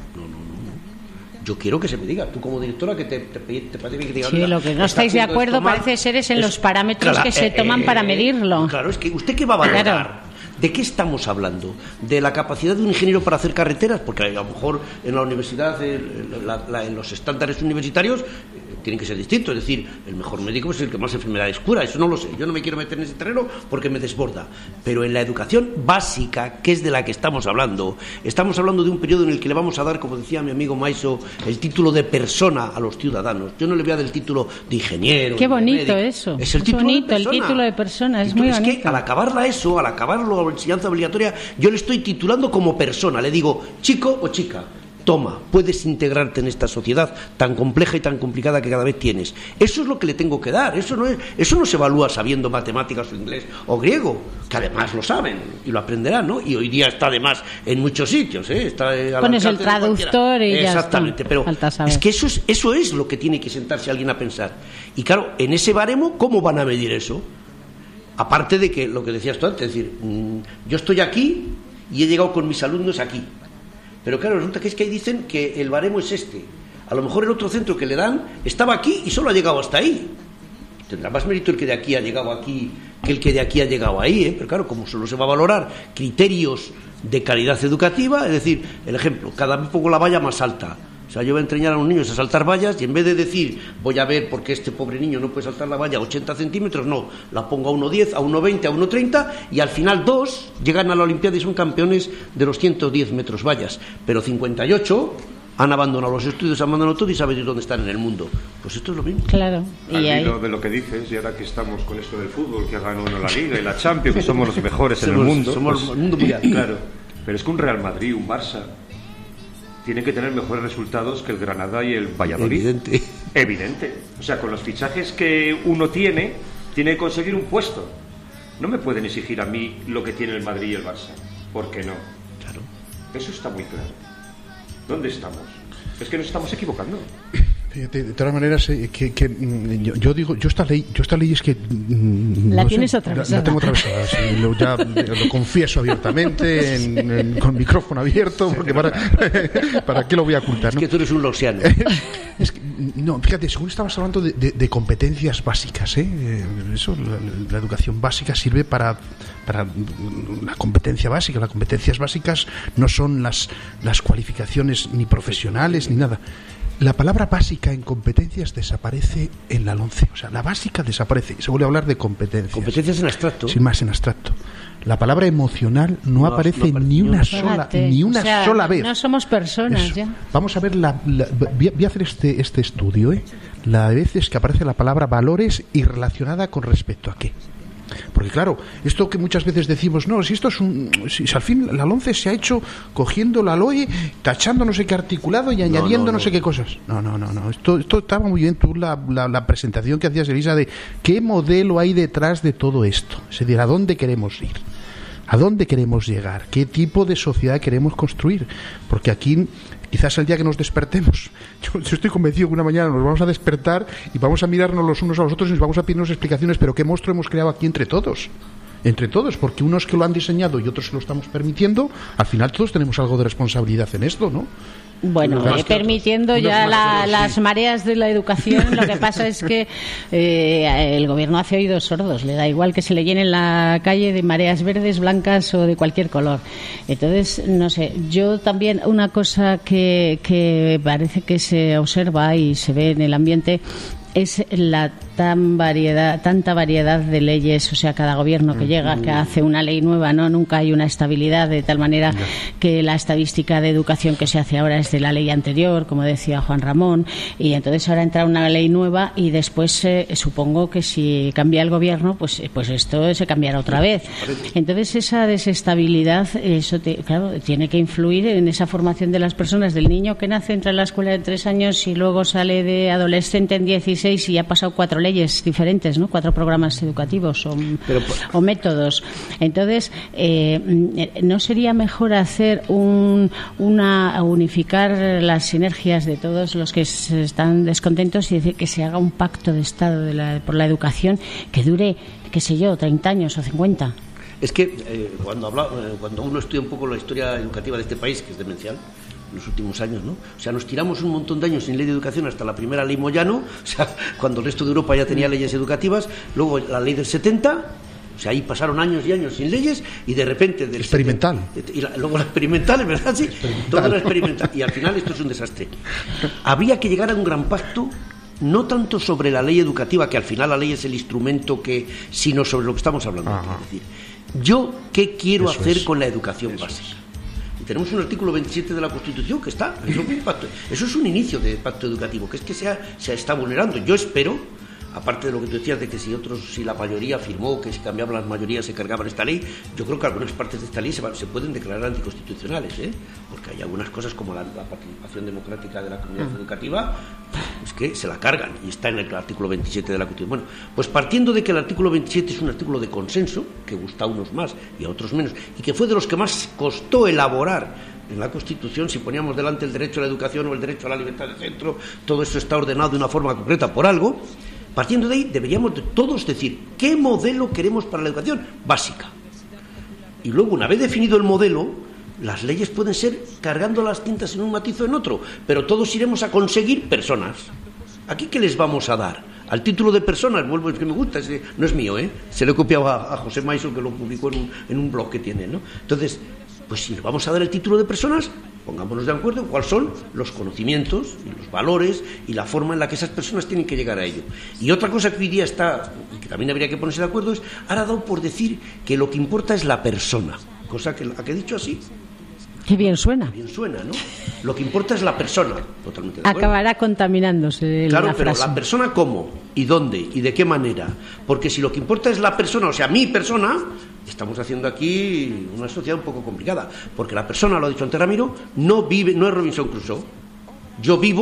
Yo quiero que se me diga, tú como directora, que te parece bien que te diga. Sí, lo que no estáis de acuerdo parece ser es en los parámetros que se toman para medirlo. Claro, es que ¿usted qué va a valorar? Claro. ¿De qué estamos hablando? ¿De la capacidad de un ingeniero para hacer carreteras? Porque a lo mejor en la universidad, en los estándares universitarios, tienen que ser distintos. Es decir, el mejor médico es el que más enfermedades cura. Eso no lo sé. Yo no me quiero meter en ese terreno porque me desborda. Pero en la educación básica, que es de la que estamos hablando de un periodo en el que le vamos a dar, como decía mi amigo Maiso, el título de persona a los ciudadanos. Yo no le voy a dar el título de ingeniero. Qué bonito eso. Es el título bonito, de persona. El título de persona. Es muy bonito. Es que al acabarlo la enseñanza obligatoria, yo le estoy titulando como persona. Le digo, chico o chica, toma, puedes integrarte en esta sociedad tan compleja y tan complicada que cada vez tienes. Eso es lo que le tengo que dar. Eso no se evalúa sabiendo matemáticas o inglés o griego, que además lo saben y lo aprenderán, ¿no? Y hoy día está además en muchos sitios, pones el traductor y ya exactamente, pero es que eso es lo que tiene que sentarse alguien a pensar. Y claro, en ese baremo, ¿cómo van a medir eso? Aparte de que lo que decías tú antes, es decir, yo estoy aquí y he llegado con mis alumnos aquí. Pero claro, resulta que es que ahí dicen que el baremo es este. A lo mejor el otro centro que le dan estaba aquí y solo ha llegado hasta ahí. Tendrá más mérito el que de aquí ha llegado aquí que el que de aquí ha llegado ahí, Pero claro, como solo se va a valorar criterios de calidad educativa, es decir, el ejemplo, cada vez pongo la valla más alta. O sea, yo voy a entrenar a los niños a saltar vallas y en vez de decir, voy a ver por qué este pobre niño no puede saltar la valla a 80 centímetros, no, la pongo a 1,10, a 1,20, a 1,30 y al final 2 llegan a la Olimpiada y son campeones de los 110 metros vallas. Pero 58 han abandonado los estudios, han abandonado todo y saben dónde están en el mundo. Pues esto es lo mismo. Claro. Al hilo de lo que dices, y ahora que estamos con esto del fútbol, que ha ganado uno la Liga y la Champions, que somos los mejores en el mundo. Somos el mundo mundial. Claro. Pero es que un Real Madrid, un Barça, tienen que tener mejores resultados que el Granada y el Valladolid. Evidente. O sea, con los fichajes que uno tiene que conseguir un puesto. No me pueden exigir a mí lo que tiene el Madrid y el Barça. ¿Por qué no? Claro. Eso está muy claro. ¿Dónde estamos? Es que nos estamos equivocando. De todas maneras, yo digo, yo esta ley es que la tienes atravesada. La tengo atravesada, sí, lo confieso abiertamente, con micrófono abierto, porque para qué lo voy a ocultar, ¿no? Es que tú eres un losiano. No, fíjate, según estabas hablando de competencias básicas, eso, la educación básica sirve para la competencia básica. Las competencias básicas no son las cualificaciones ni profesionales ni nada. La palabra básica en competencias desaparece en la LOMCE. O sea, la básica desaparece y se vuelve a hablar de competencias. Competencias en abstracto. Sin más, en abstracto. La palabra emocional no aparece ni una sola vez. No somos personas. Eso. Ya. Vamos a ver, voy a hacer este estudio, la de veces que aparece la palabra valores y relacionada con respecto a qué. Porque claro, esto que muchas veces decimos, no, si esto es si al fin la LOMCE se ha hecho cogiendo la LOE, tachando no sé qué articulado y añadiendo no sé qué cosas. No. Esto estaba muy bien tú la presentación que hacías, Elisa, de qué modelo hay detrás de todo esto. Es decir, ¿a dónde queremos ir? ¿A dónde queremos llegar? ¿Qué tipo de sociedad queremos construir? Porque aquí, quizás el día que nos despertemos, yo estoy convencido que una mañana nos vamos a despertar y vamos a mirarnos los unos a los otros y nos vamos a pedirnos explicaciones, pero ¿qué monstruo hemos creado aquí entre todos? Entre todos, porque unos que lo han diseñado y otros que lo estamos permitiendo, al final todos tenemos algo de responsabilidad en esto, ¿no? Bueno, permitiendo ya las mareas de la educación, lo que pasa es que el gobierno hace oídos sordos, le da igual que se le llene la calle de mareas verdes, blancas o de cualquier color. Entonces, no sé, yo también una cosa que parece que se observa y se ve en el ambiente es la tanta variedad de leyes, o sea, cada gobierno que llega, que hace una ley nueva, no, nunca hay una estabilidad, de tal manera que la estadística de educación que se hace ahora es de la ley anterior, como decía Juan Ramón, y entonces ahora entra una ley nueva y después supongo que si cambia el gobierno, pues esto se cambiará otra vez. Entonces esa desestabilidad, eso claro, tiene que influir en esa formación de las personas, del niño que nace, entra en la escuela de 3 años y luego sale de adolescente en 16 y ha pasado 4 leyes diferentes, ¿no? 4 programas educativos o métodos. Entonces, ¿no sería mejor hacer unificar las sinergias de todos los que están descontentos y decir que se haga un pacto de Estado por la educación que dure, qué sé yo, 30 años o 50? Es que cuando uno estudia un poco la historia educativa de este país, que es demencial, en los últimos años, ¿no? O sea, nos tiramos un montón de años sin ley de educación hasta la primera ley Moyano, o sea, cuando el resto de Europa ya tenía leyes educativas, luego la ley del 70, o sea, ahí pasaron años y años sin leyes y de repente... Experimental. Luego la experimental, ¿verdad? Sí, todo era experimental. Y al final esto es un desastre. Habría que llegar a un gran pacto, no tanto sobre la ley educativa, que al final la ley es el instrumento sino sobre lo que estamos hablando. Es decir, yo, ¿qué quiero hacer con la educación básica? Y tenemos un artículo 27 de la Constitución que está, eso es un inicio de pacto educativo, que es que se está vulnerando. Yo espero, aparte de lo que tú decías de que si la mayoría firmó que si cambiaban las mayorías se cargaban esta ley, yo creo que algunas partes de esta ley se pueden declarar anticonstitucionales, porque hay algunas cosas como la participación democrática de la comunidad educativa, es que se la cargan y está en el artículo 27 de la Constitución. Bueno, pues partiendo de que el artículo 27 es un artículo de consenso, que gusta a unos más y a otros menos, y que fue de los que más costó elaborar en la Constitución, si poníamos delante el derecho a la educación o el derecho a la libertad de centro, todo eso está ordenado de una forma concreta por algo. Partiendo de ahí, deberíamos de todos decir qué modelo queremos para la educación básica. Y luego, una vez definido el modelo, las leyes pueden ser cargando las tintas en un matiz o en otro, pero todos iremos a conseguir personas. ¿Aquí qué les vamos a dar? Al título de personas, vuelvo, es que me gusta, no es mío, se lo he copiado a José Maiso, que lo publicó en un blog que tiene, ¿no? Entonces, pues si le vamos a dar el título de personas, pongámonos de acuerdo en cuáles son los conocimientos y los valores y la forma en la que esas personas tienen que llegar a ello. Y otra cosa que hoy día está, y que también habría que ponerse de acuerdo, es, ahora ha dado por decir que lo que importa es la persona, cosa que he dicho así. Qué bien suena. Bien suena, ¿no? Lo que importa es la persona, totalmente de acuerdo. Acabará contaminándose claro, la frase. Pero la persona cómo, y dónde, y de qué manera. Porque si lo que importa es la persona, o sea, mi persona, estamos haciendo aquí una sociedad un poco complicada. Porque la persona, lo ha dicho antes Ramiro, no es Robinson Crusoe. Yo vivo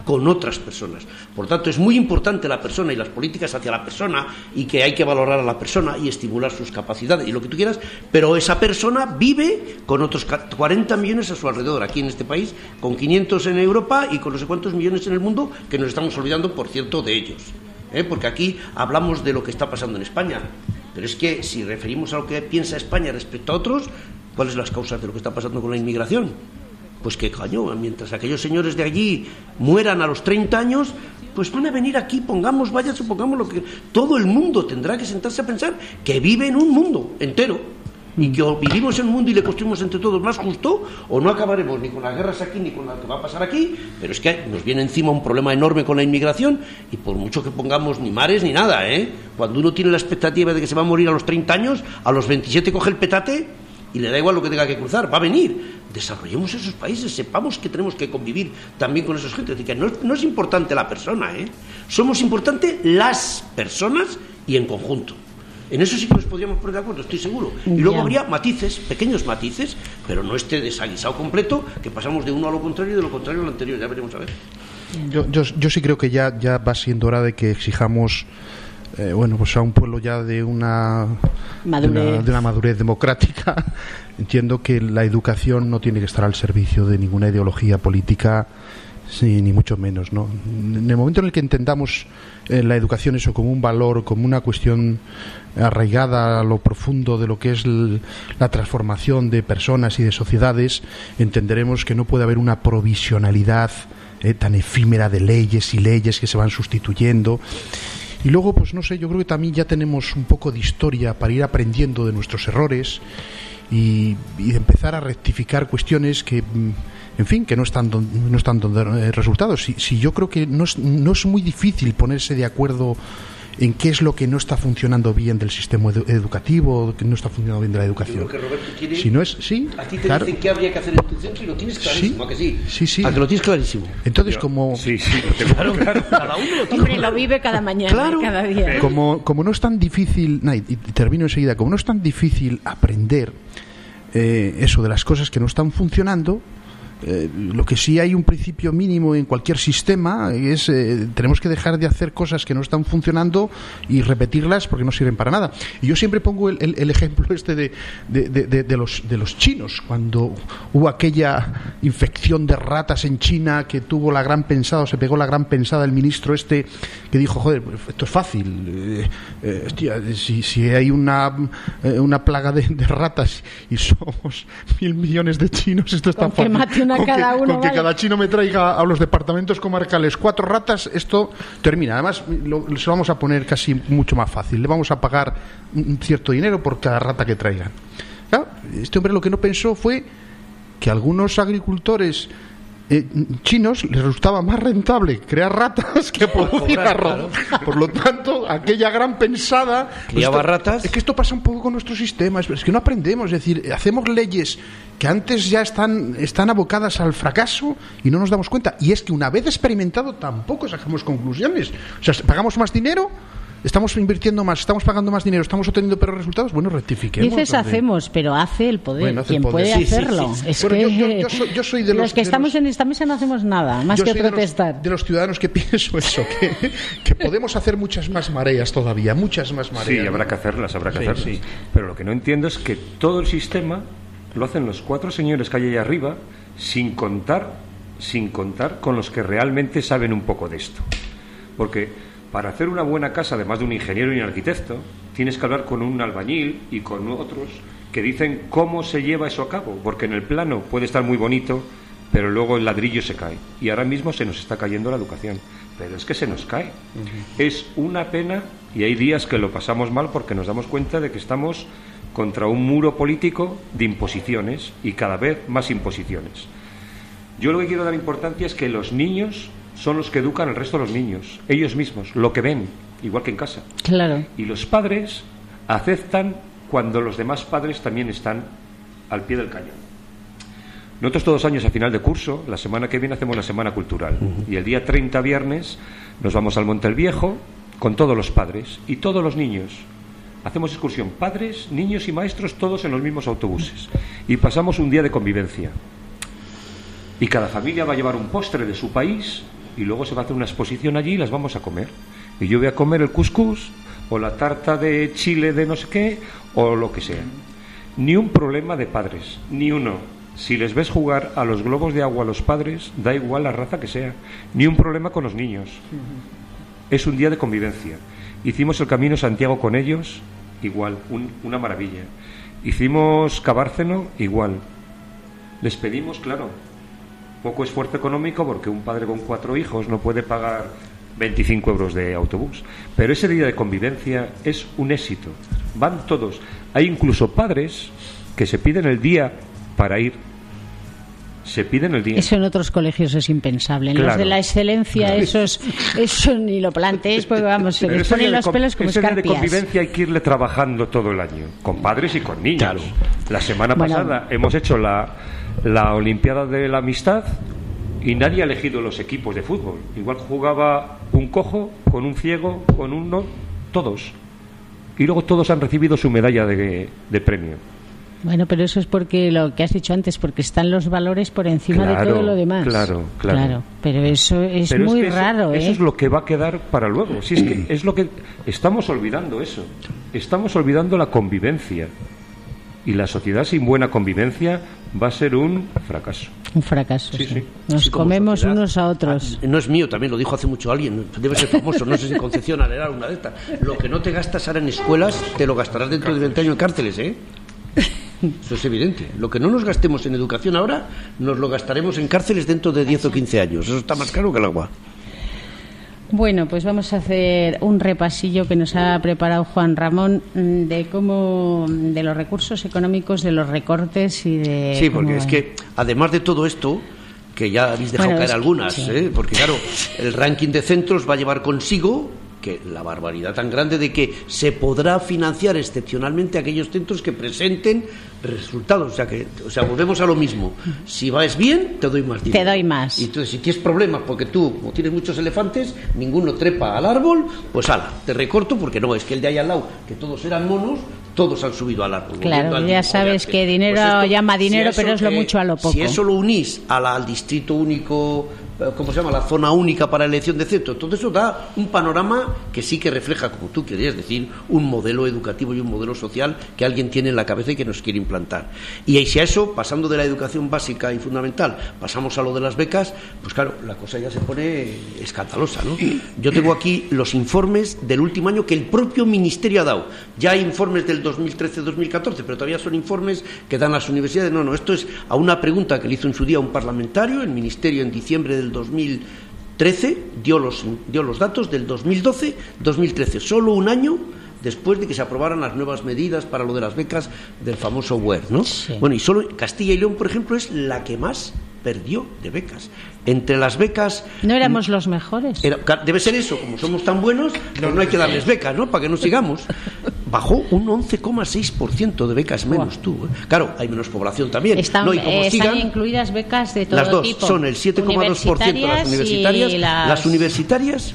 con otras personas. Por tanto, es muy importante la persona y las políticas hacia la persona, y que hay que valorar a la persona y estimular sus capacidades y lo que tú quieras, pero esa persona vive con otros 40 millones a su alrededor, aquí en este país, con 500 en Europa y con no sé cuántos millones en el mundo, que nos estamos olvidando, por cierto, de ellos. Porque aquí hablamos de lo que está pasando en España, pero es que si referimos a lo que piensa España respecto a otros, ¿cuáles son las causas de lo que está pasando con la inmigración? Pues que, coño, mientras aquellos señores de allí mueran a los 30 años, pues van a venir aquí, supongamos lo que todo el mundo tendrá que sentarse a pensar, que vive en un mundo entero, y que o vivimos en un mundo y le construimos entre todos más justo, o no acabaremos ni con las guerras aquí ni con lo que va a pasar aquí. Pero es que nos viene encima un problema enorme con la inmigración, y por mucho que pongamos ni mares ni nada, cuando uno tiene la expectativa de que se va a morir a los 30 años, a los 27 coge el petate y le da igual lo que tenga que cruzar, va a venir. Desarrollemos esos países, sepamos que tenemos que convivir también con esas gente. Es decir, que no es importante la persona, somos importantes las personas y en conjunto. En eso sí que nos podríamos poner de acuerdo, estoy seguro. Y luego habría matices, pequeños matices, pero no este desaguisado completo, que pasamos de uno a lo contrario y de lo contrario a lo anterior. Ya veremos a ver. Yo sí creo que ya va siendo hora de que exijamos pues a un pueblo ya de una madurez democrática. Entiendo que la educación no tiene que estar al servicio de ninguna ideología política, sí, ni mucho menos, ¿no? En el momento en el que entendamos la educación eso como un valor, como una cuestión arraigada a lo profundo de lo que es la transformación de personas y de sociedades, entenderemos que no puede haber una provisionalidad tan efímera de leyes y leyes que se van sustituyendo. Y luego, pues no sé, yo creo que también ya tenemos un poco de historia para ir aprendiendo de nuestros errores y empezar a rectificar cuestiones que, en fin, que no están dando resultados. Si yo creo que no es muy difícil ponerse de acuerdo en qué es lo que no está funcionando bien del sistema educativo, que no está funcionando bien de la educación. Yo creo que, Roberto, tienes, si no es, sí, a ti te claro. dicen qué habría que hacer en tu centro y lo tienes clarísimo, ¿a que sí? Sí. ¿A que lo tienes clarísimo? Entonces, como... Sí, lo tengo claro. Cada uno lo tiene. Hombre, lo vive cada mañana, Claro. cada día. Como no es tan difícil, y termino enseguida, como no es tan difícil aprender eso de las cosas que no están funcionando, lo que sí hay un principio mínimo en cualquier sistema es tenemos que dejar de hacer cosas que no están funcionando y repetirlas porque no sirven para nada. Y yo siempre pongo el ejemplo de los chinos, cuando hubo aquella infección de ratas en China que tuvo la gran pensada, se pegó la gran pensada el ministro que dijo, joder, esto es fácil, hostia, si hay una plaga de ratas y somos 1.000 millones de chinos, esto está fácil. Con que cada chino me traiga a los departamentos comarcales 4 ratas, esto termina. Además, se lo vamos a poner casi mucho más fácil. Le vamos a pagar un cierto dinero por cada rata que traigan. Claro, este hombre lo que no pensó fue que algunos agricultores chinos les resultaba más rentable crear ratas que producir arroz. Claro. Por lo tanto, aquella gran pensada criaba ratas. Es que esto pasa un poco con nuestro sistema, es que no aprendemos, es decir, hacemos leyes que antes ya están abocadas al fracaso y no nos damos cuenta, y es que una vez experimentado tampoco sacamos conclusiones. O sea, pagamos más dinero, estamos invirtiendo más, estamos pagando más dinero, estamos obteniendo peores resultados, bueno, rectifiquemos. Dices hacemos, pero hace el poder, bueno, quien puede hacerlo. Sí. Es bueno, que yo soy de los que estamos en esta mesa no hacemos nada, más que protestar. De los ciudadanos que pienso eso, que podemos hacer muchas más mareas todavía, muchas más mareas. Sí, habrá que hacerlas, sí. Pero lo que no entiendo es que todo el sistema lo hacen los 4 señores que hay ahí arriba, sin contar con los que realmente saben un poco de esto. Porque para hacer una buena casa, además de un ingeniero y un arquitecto, tienes que hablar con un albañil y con otros que dicen cómo se lleva eso a cabo, porque en el plano puede estar muy bonito, pero luego el ladrillo se cae. Y ahora mismo se nos está cayendo la educación, pero es que se nos cae. Es una pena, y hay días que lo pasamos mal porque nos damos cuenta de que estamos contra un muro político de imposiciones, y cada vez más imposiciones. Yo lo que quiero dar importancia es que los niños son los que educan al resto de los niños, ellos mismos, lo que ven, igual que en casa. Claro. Y los padres aceptan cuando los demás padres también están al pie del cañón. Nosotros todos los años a final de curso, la semana que viene hacemos la semana cultural, y el día 30 viernes nos vamos al Monte el Viejo con todos los padres y todos los niños. Hacemos excursión, padres, niños y maestros, todos en los mismos autobuses, y pasamos un día de convivencia. Y cada familia va a llevar un postre de su país y luego se va a hacer una exposición allí y las vamos a comer. Y yo voy a comer el cuscús o la tarta de chile de no sé qué o lo que sea. Ni un problema de padres, ni uno. Si les ves jugar a los globos de agua a los padres, da igual la raza que sea. Ni un problema con los niños. Es un día de convivencia. Hicimos el Camino Santiago con ellos, igual, una maravilla. Hicimos Cabárceno, igual. Les pedimos, claro, poco esfuerzo económico porque un padre con 4 hijos no puede pagar 25 euros de autobús. Pero ese día de convivencia es un éxito. Van todos. Hay incluso padres que se piden el día para ir. Se piden el día. Eso en otros colegios es impensable. En los de la excelencia, eso ni lo plantees, porque vamos, se les ponen los pelos como escarpias. Ese día de convivencia hay que irle trabajando todo el año, con padres y con niños. Claro. La semana pasada hemos hecho la Olimpiada de la Amistad y nadie ha elegido los equipos de fútbol. Igual jugaba un cojo con un ciego, con uno, todos. Y luego todos han recibido su medalla de premio. Bueno, pero eso es porque lo que has dicho antes, porque están los valores por encima de todo lo demás. Claro. Pero eso es muy raro, Eso es lo que va a quedar para luego. Si es que es lo que estamos olvidando eso. Estamos olvidando la convivencia. Y la sociedad sin buena convivencia va a ser un fracaso. Un fracaso, sí. Nos comemos sociedad, unos a otros. No es mío, también lo dijo hace mucho alguien. Debe ser famoso, no sé si Concepción Arenal, una de estas. Lo que no te gastas ahora en escuelas, te lo gastarás dentro de 20 años en cárceles, ¿eh? Eso es evidente. Lo que no nos gastemos en educación ahora, nos lo gastaremos en cárceles dentro de 10 o 15 años. Eso está más caro que el agua. Bueno, pues vamos a hacer un repasillo que nos ha preparado Juan Ramón de los recursos económicos, de los recortes y de... Sí, porque es que además de todo esto, que ya habéis dejado caer algunas, sí. Porque claro, el ranking de centros va a llevar consigo que la barbaridad tan grande de que se podrá financiar excepcionalmente aquellos centros que presenten resultados. O sea, volvemos a lo mismo. Si vas bien, te doy más dinero. Te doy más. Y entonces, si tienes problemas porque tú, como tienes muchos elefantes, ninguno trepa al árbol, pues ala, te recorto porque no, es que el de ahí al lado, que todos eran monos, todos han subido al árbol. Claro, ya sabes que dinero pues esto, llama dinero, pero es lo mucho a lo poco. Si eso lo unís al distrito único, ¿cómo se llama? La zona única para elección de centro, todo eso da un panorama que sí que refleja, como tú querías decir, un modelo educativo y un modelo social que alguien tiene en la cabeza y que nos quiere implantar. Y si a eso, pasando de la educación básica y fundamental, pasamos a lo de las becas, pues claro, la cosa ya se pone escandalosa, ¿no? Yo tengo aquí los informes del último año que el propio Ministerio ha dado. Ya hay informes del 2013-2014, pero todavía son informes que dan las universidades. No, esto es a una pregunta que le hizo en su día un parlamentario, el Ministerio en diciembre del 2013 dio los datos del 2012-2013, solo un año después de que se aprobaran las nuevas medidas para lo de las becas del famoso WER, ¿no? Sí. Bueno, y solo Castilla y León, por ejemplo, es la que más perdió de becas. Entre las becas... ¿No éramos los mejores? Debe ser eso, como somos tan buenos, pues no hay que darles becas, ¿no? Para que no sigamos. Bajó un 11,6% de becas menos tú. Claro, hay menos población también. Están incluidas becas de todo tipo. Las dos tipo. Son el 7,2% las universitarias. Las universitarias...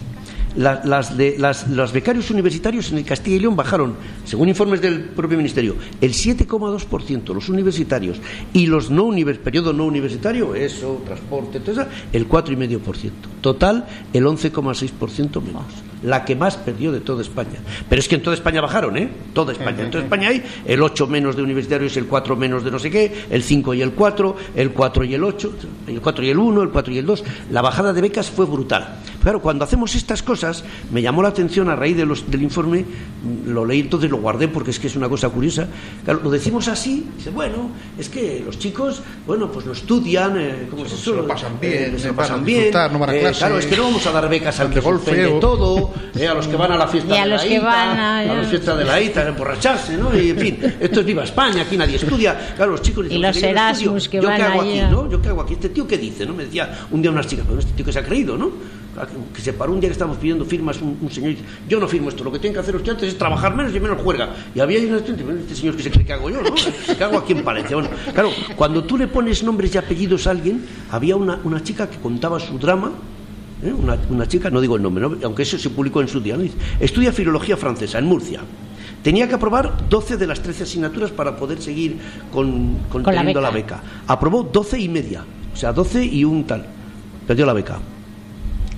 Los becarios universitarios en el Castilla y León bajaron, según informes del propio Ministerio, el 7,2%, los universitarios, y los periodo no universitario, eso, transporte, todo eso, el 4,5%. Total, el 11,6% menos. La que más perdió de toda España. Pero es que en toda España bajaron, ¿eh? Toda España. En toda España hay el 8 menos de universitarios, el 4 menos de no sé qué, el 5 y el 4, el 4 y el 8, el 4 y el 1, el 4 y el 2. La bajada de becas fue brutal. Claro, cuando hacemos estas cosas, me llamó la atención a raíz del informe, lo leí, entonces lo guardé porque es que es una cosa curiosa. Claro, lo decimos así, dice, bueno, es que los chicos, bueno, pues no estudian, ¿cómo es eso? Se lo pasan bien, se lo pasan bien. No van a clase, claro, es que no vamos a dar becas al que suspende todo, a los que van a la fiesta de la ITA, a las fiestas de la ITA, a emborracharse, ¿no? Y en fin, esto es viva España, aquí nadie estudia. Claro, los chicos dicen, y los Erasmus que van allí. ¿Yo qué hago aquí? ¿Este tío qué dice? ¿No? Me decía un día unas chicas, pero este tío que se ha creído, ¿no? Que se paró un día que estábamos pidiendo firmas un señor y dice, yo no firmo esto, lo que tienen que hacer los estudiantes es trabajar menos y menos juerga. Y había un estudiante, este señor que se cree que hago yo, ¿no? ¿Qué hago aquí en Palencia? Bueno, claro, cuando tú le pones nombres y apellidos a alguien, había una chica que contaba su drama, una chica, no digo el nombre, ¿no? Aunque eso se publicó en su día, ¿no? Estudia filología francesa en Murcia. Tenía que aprobar 12 de las 13 asignaturas para poder seguir teniendo la beca. Aprobó 12 y media, o sea, 12 y un tal. Perdió la beca.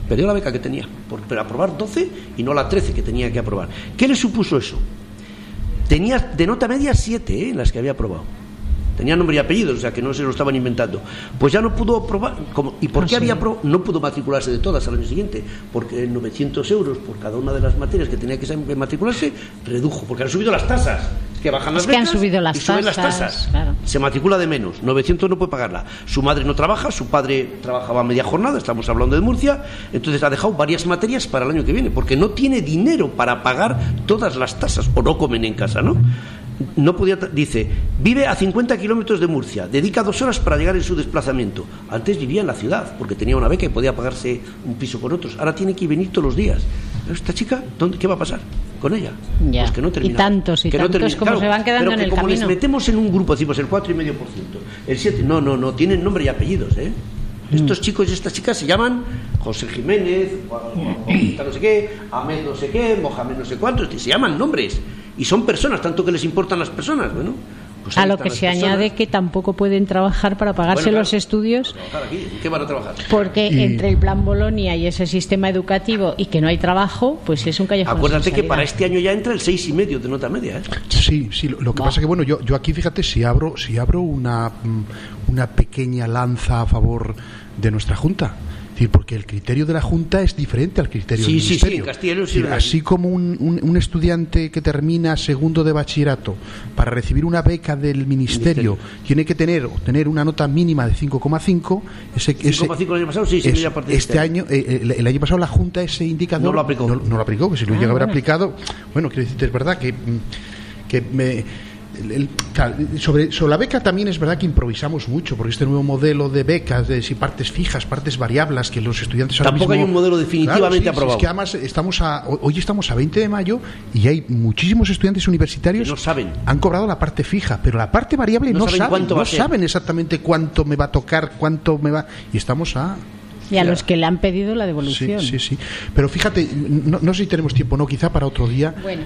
Perdió la beca que tenía por aprobar 12 y no la 13 que tenía que aprobar. ¿Qué le supuso eso? Tenía de nota media 7 en las que había aprobado. Tenía nombre y apellido, o sea que no se lo estaban inventando. Pues ya no pudo aprobar. ¿Y por qué había aprobado? No pudo matricularse de todas al año siguiente, porque 900 euros por cada una de las materias que tenía que matricularse, redujo, porque han subido las tasas. Que bajan las becas, que han subido las y suben tasas, las tasas. Claro. Se matricula de menos, 900 no puede pagarla. Su madre no trabaja, su padre trabajaba a media jornada, estamos hablando de Murcia, entonces ha dejado varias materias para el año que viene, porque no tiene dinero para pagar todas las tasas, o no comen en casa, ¿no? No podía, dice, vive a 50 kilómetros de Murcia, dedica 2 horas para llegar en su desplazamiento. Antes vivía en la ciudad, porque tenía una beca y podía pagarse un piso con otros. Ahora tiene que venir todos los días. ¿Esta chica, qué va a pasar con ella? Ya. Pues que no termina. Y tantos como claro, se van quedando pero en el como camino. Les metemos en un grupo, decimos el 4,5%, el 7%, no, tienen nombre y apellidos, ¿eh? Estos chicos y estas chicas se llaman José Jiménez, no sé qué, Ahmed no sé qué, Mohamed no sé cuántos, se llaman nombres y son personas, tanto que les importan las personas, bueno. Pues a lo que se añade que tampoco pueden trabajar para pagarse los estudios. Aquí, ¿en qué van a trabajar? Porque entre el plan Bolonia y ese sistema educativo y que no hay trabajo, pues es un callejón. Acuérdate sin que salida. para este año ya entra el 6,5 de nota media, ¿eh? Sí, lo que pasa que bueno, yo aquí fíjate, si abro una pequeña lanza a favor de nuestra Junta. Es decir, porque el criterio de la Junta es diferente al criterio del Ministerio. Sí, en Castilla y León sí. Así como un estudiante que termina segundo de bachillerato para recibir una beca del Ministerio tiene que tener una nota mínima de 5,5. 5,5 el año pasado, sí, ya a partir de este año. El año pasado la Junta ese indicador no lo aplicó. No lo aplicó, que si lo llega a haber aplicado, bueno, quiero decirte, es verdad que sobre la beca también es verdad que improvisamos mucho, porque este nuevo modelo de becas, de si partes fijas, partes variables, que los estudiantes ahora tampoco mismo, hay un modelo definitivamente aprobado. Es que además hoy estamos a 20 de mayo y hay muchísimos estudiantes universitarios que no saben. Han cobrado la parte fija, pero la parte variable no saben exactamente cuánto me va a tocar, cuánto me va, y estamos a... Y a los que le han pedido la devolución. Sí. Pero fíjate, no sé si tenemos tiempo, ¿no? Quizá para otro día. Bueno,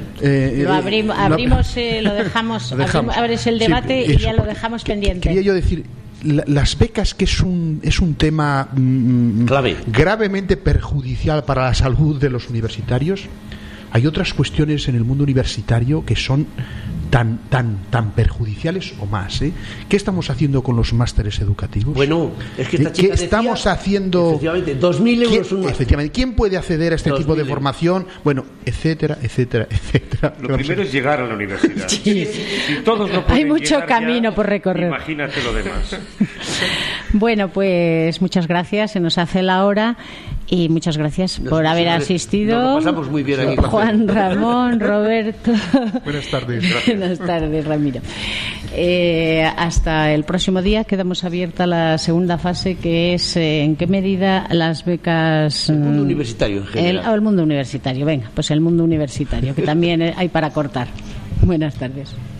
lo dejamos. Abres el debate y ya lo dejamos pendiente. Quería yo decir, las becas, que es un tema clave, gravemente perjudicial para la salud de los universitarios. Hay otras cuestiones en el mundo universitario que son tan perjudiciales o más, ¿eh? ¿Qué estamos haciendo con los másteres educativos? Bueno, es que esta chica ¿Qué estamos haciendo? Efectivamente, 2.000 euros un máster. Efectivamente, ¿quién puede acceder a este tipo de formación? Bueno, etcétera. Lo primero es llegar a la universidad. Sí. Si todos no pueden hay mucho llegar camino por recorrer. Imagínate lo demás. Bueno, pues muchas gracias, se nos hace la hora y muchas gracias por haber asistido. Nos lo pasamos muy bien aquí. Juan Ramón, Roberto. Buenas tardes. Buenas tardes, Ramiro. Hasta el próximo día quedamos abierta la segunda fase, que es en qué medida las becas... El mundo universitario en general. El mundo universitario, venga, pues el mundo universitario, que también hay para cortar. Buenas tardes.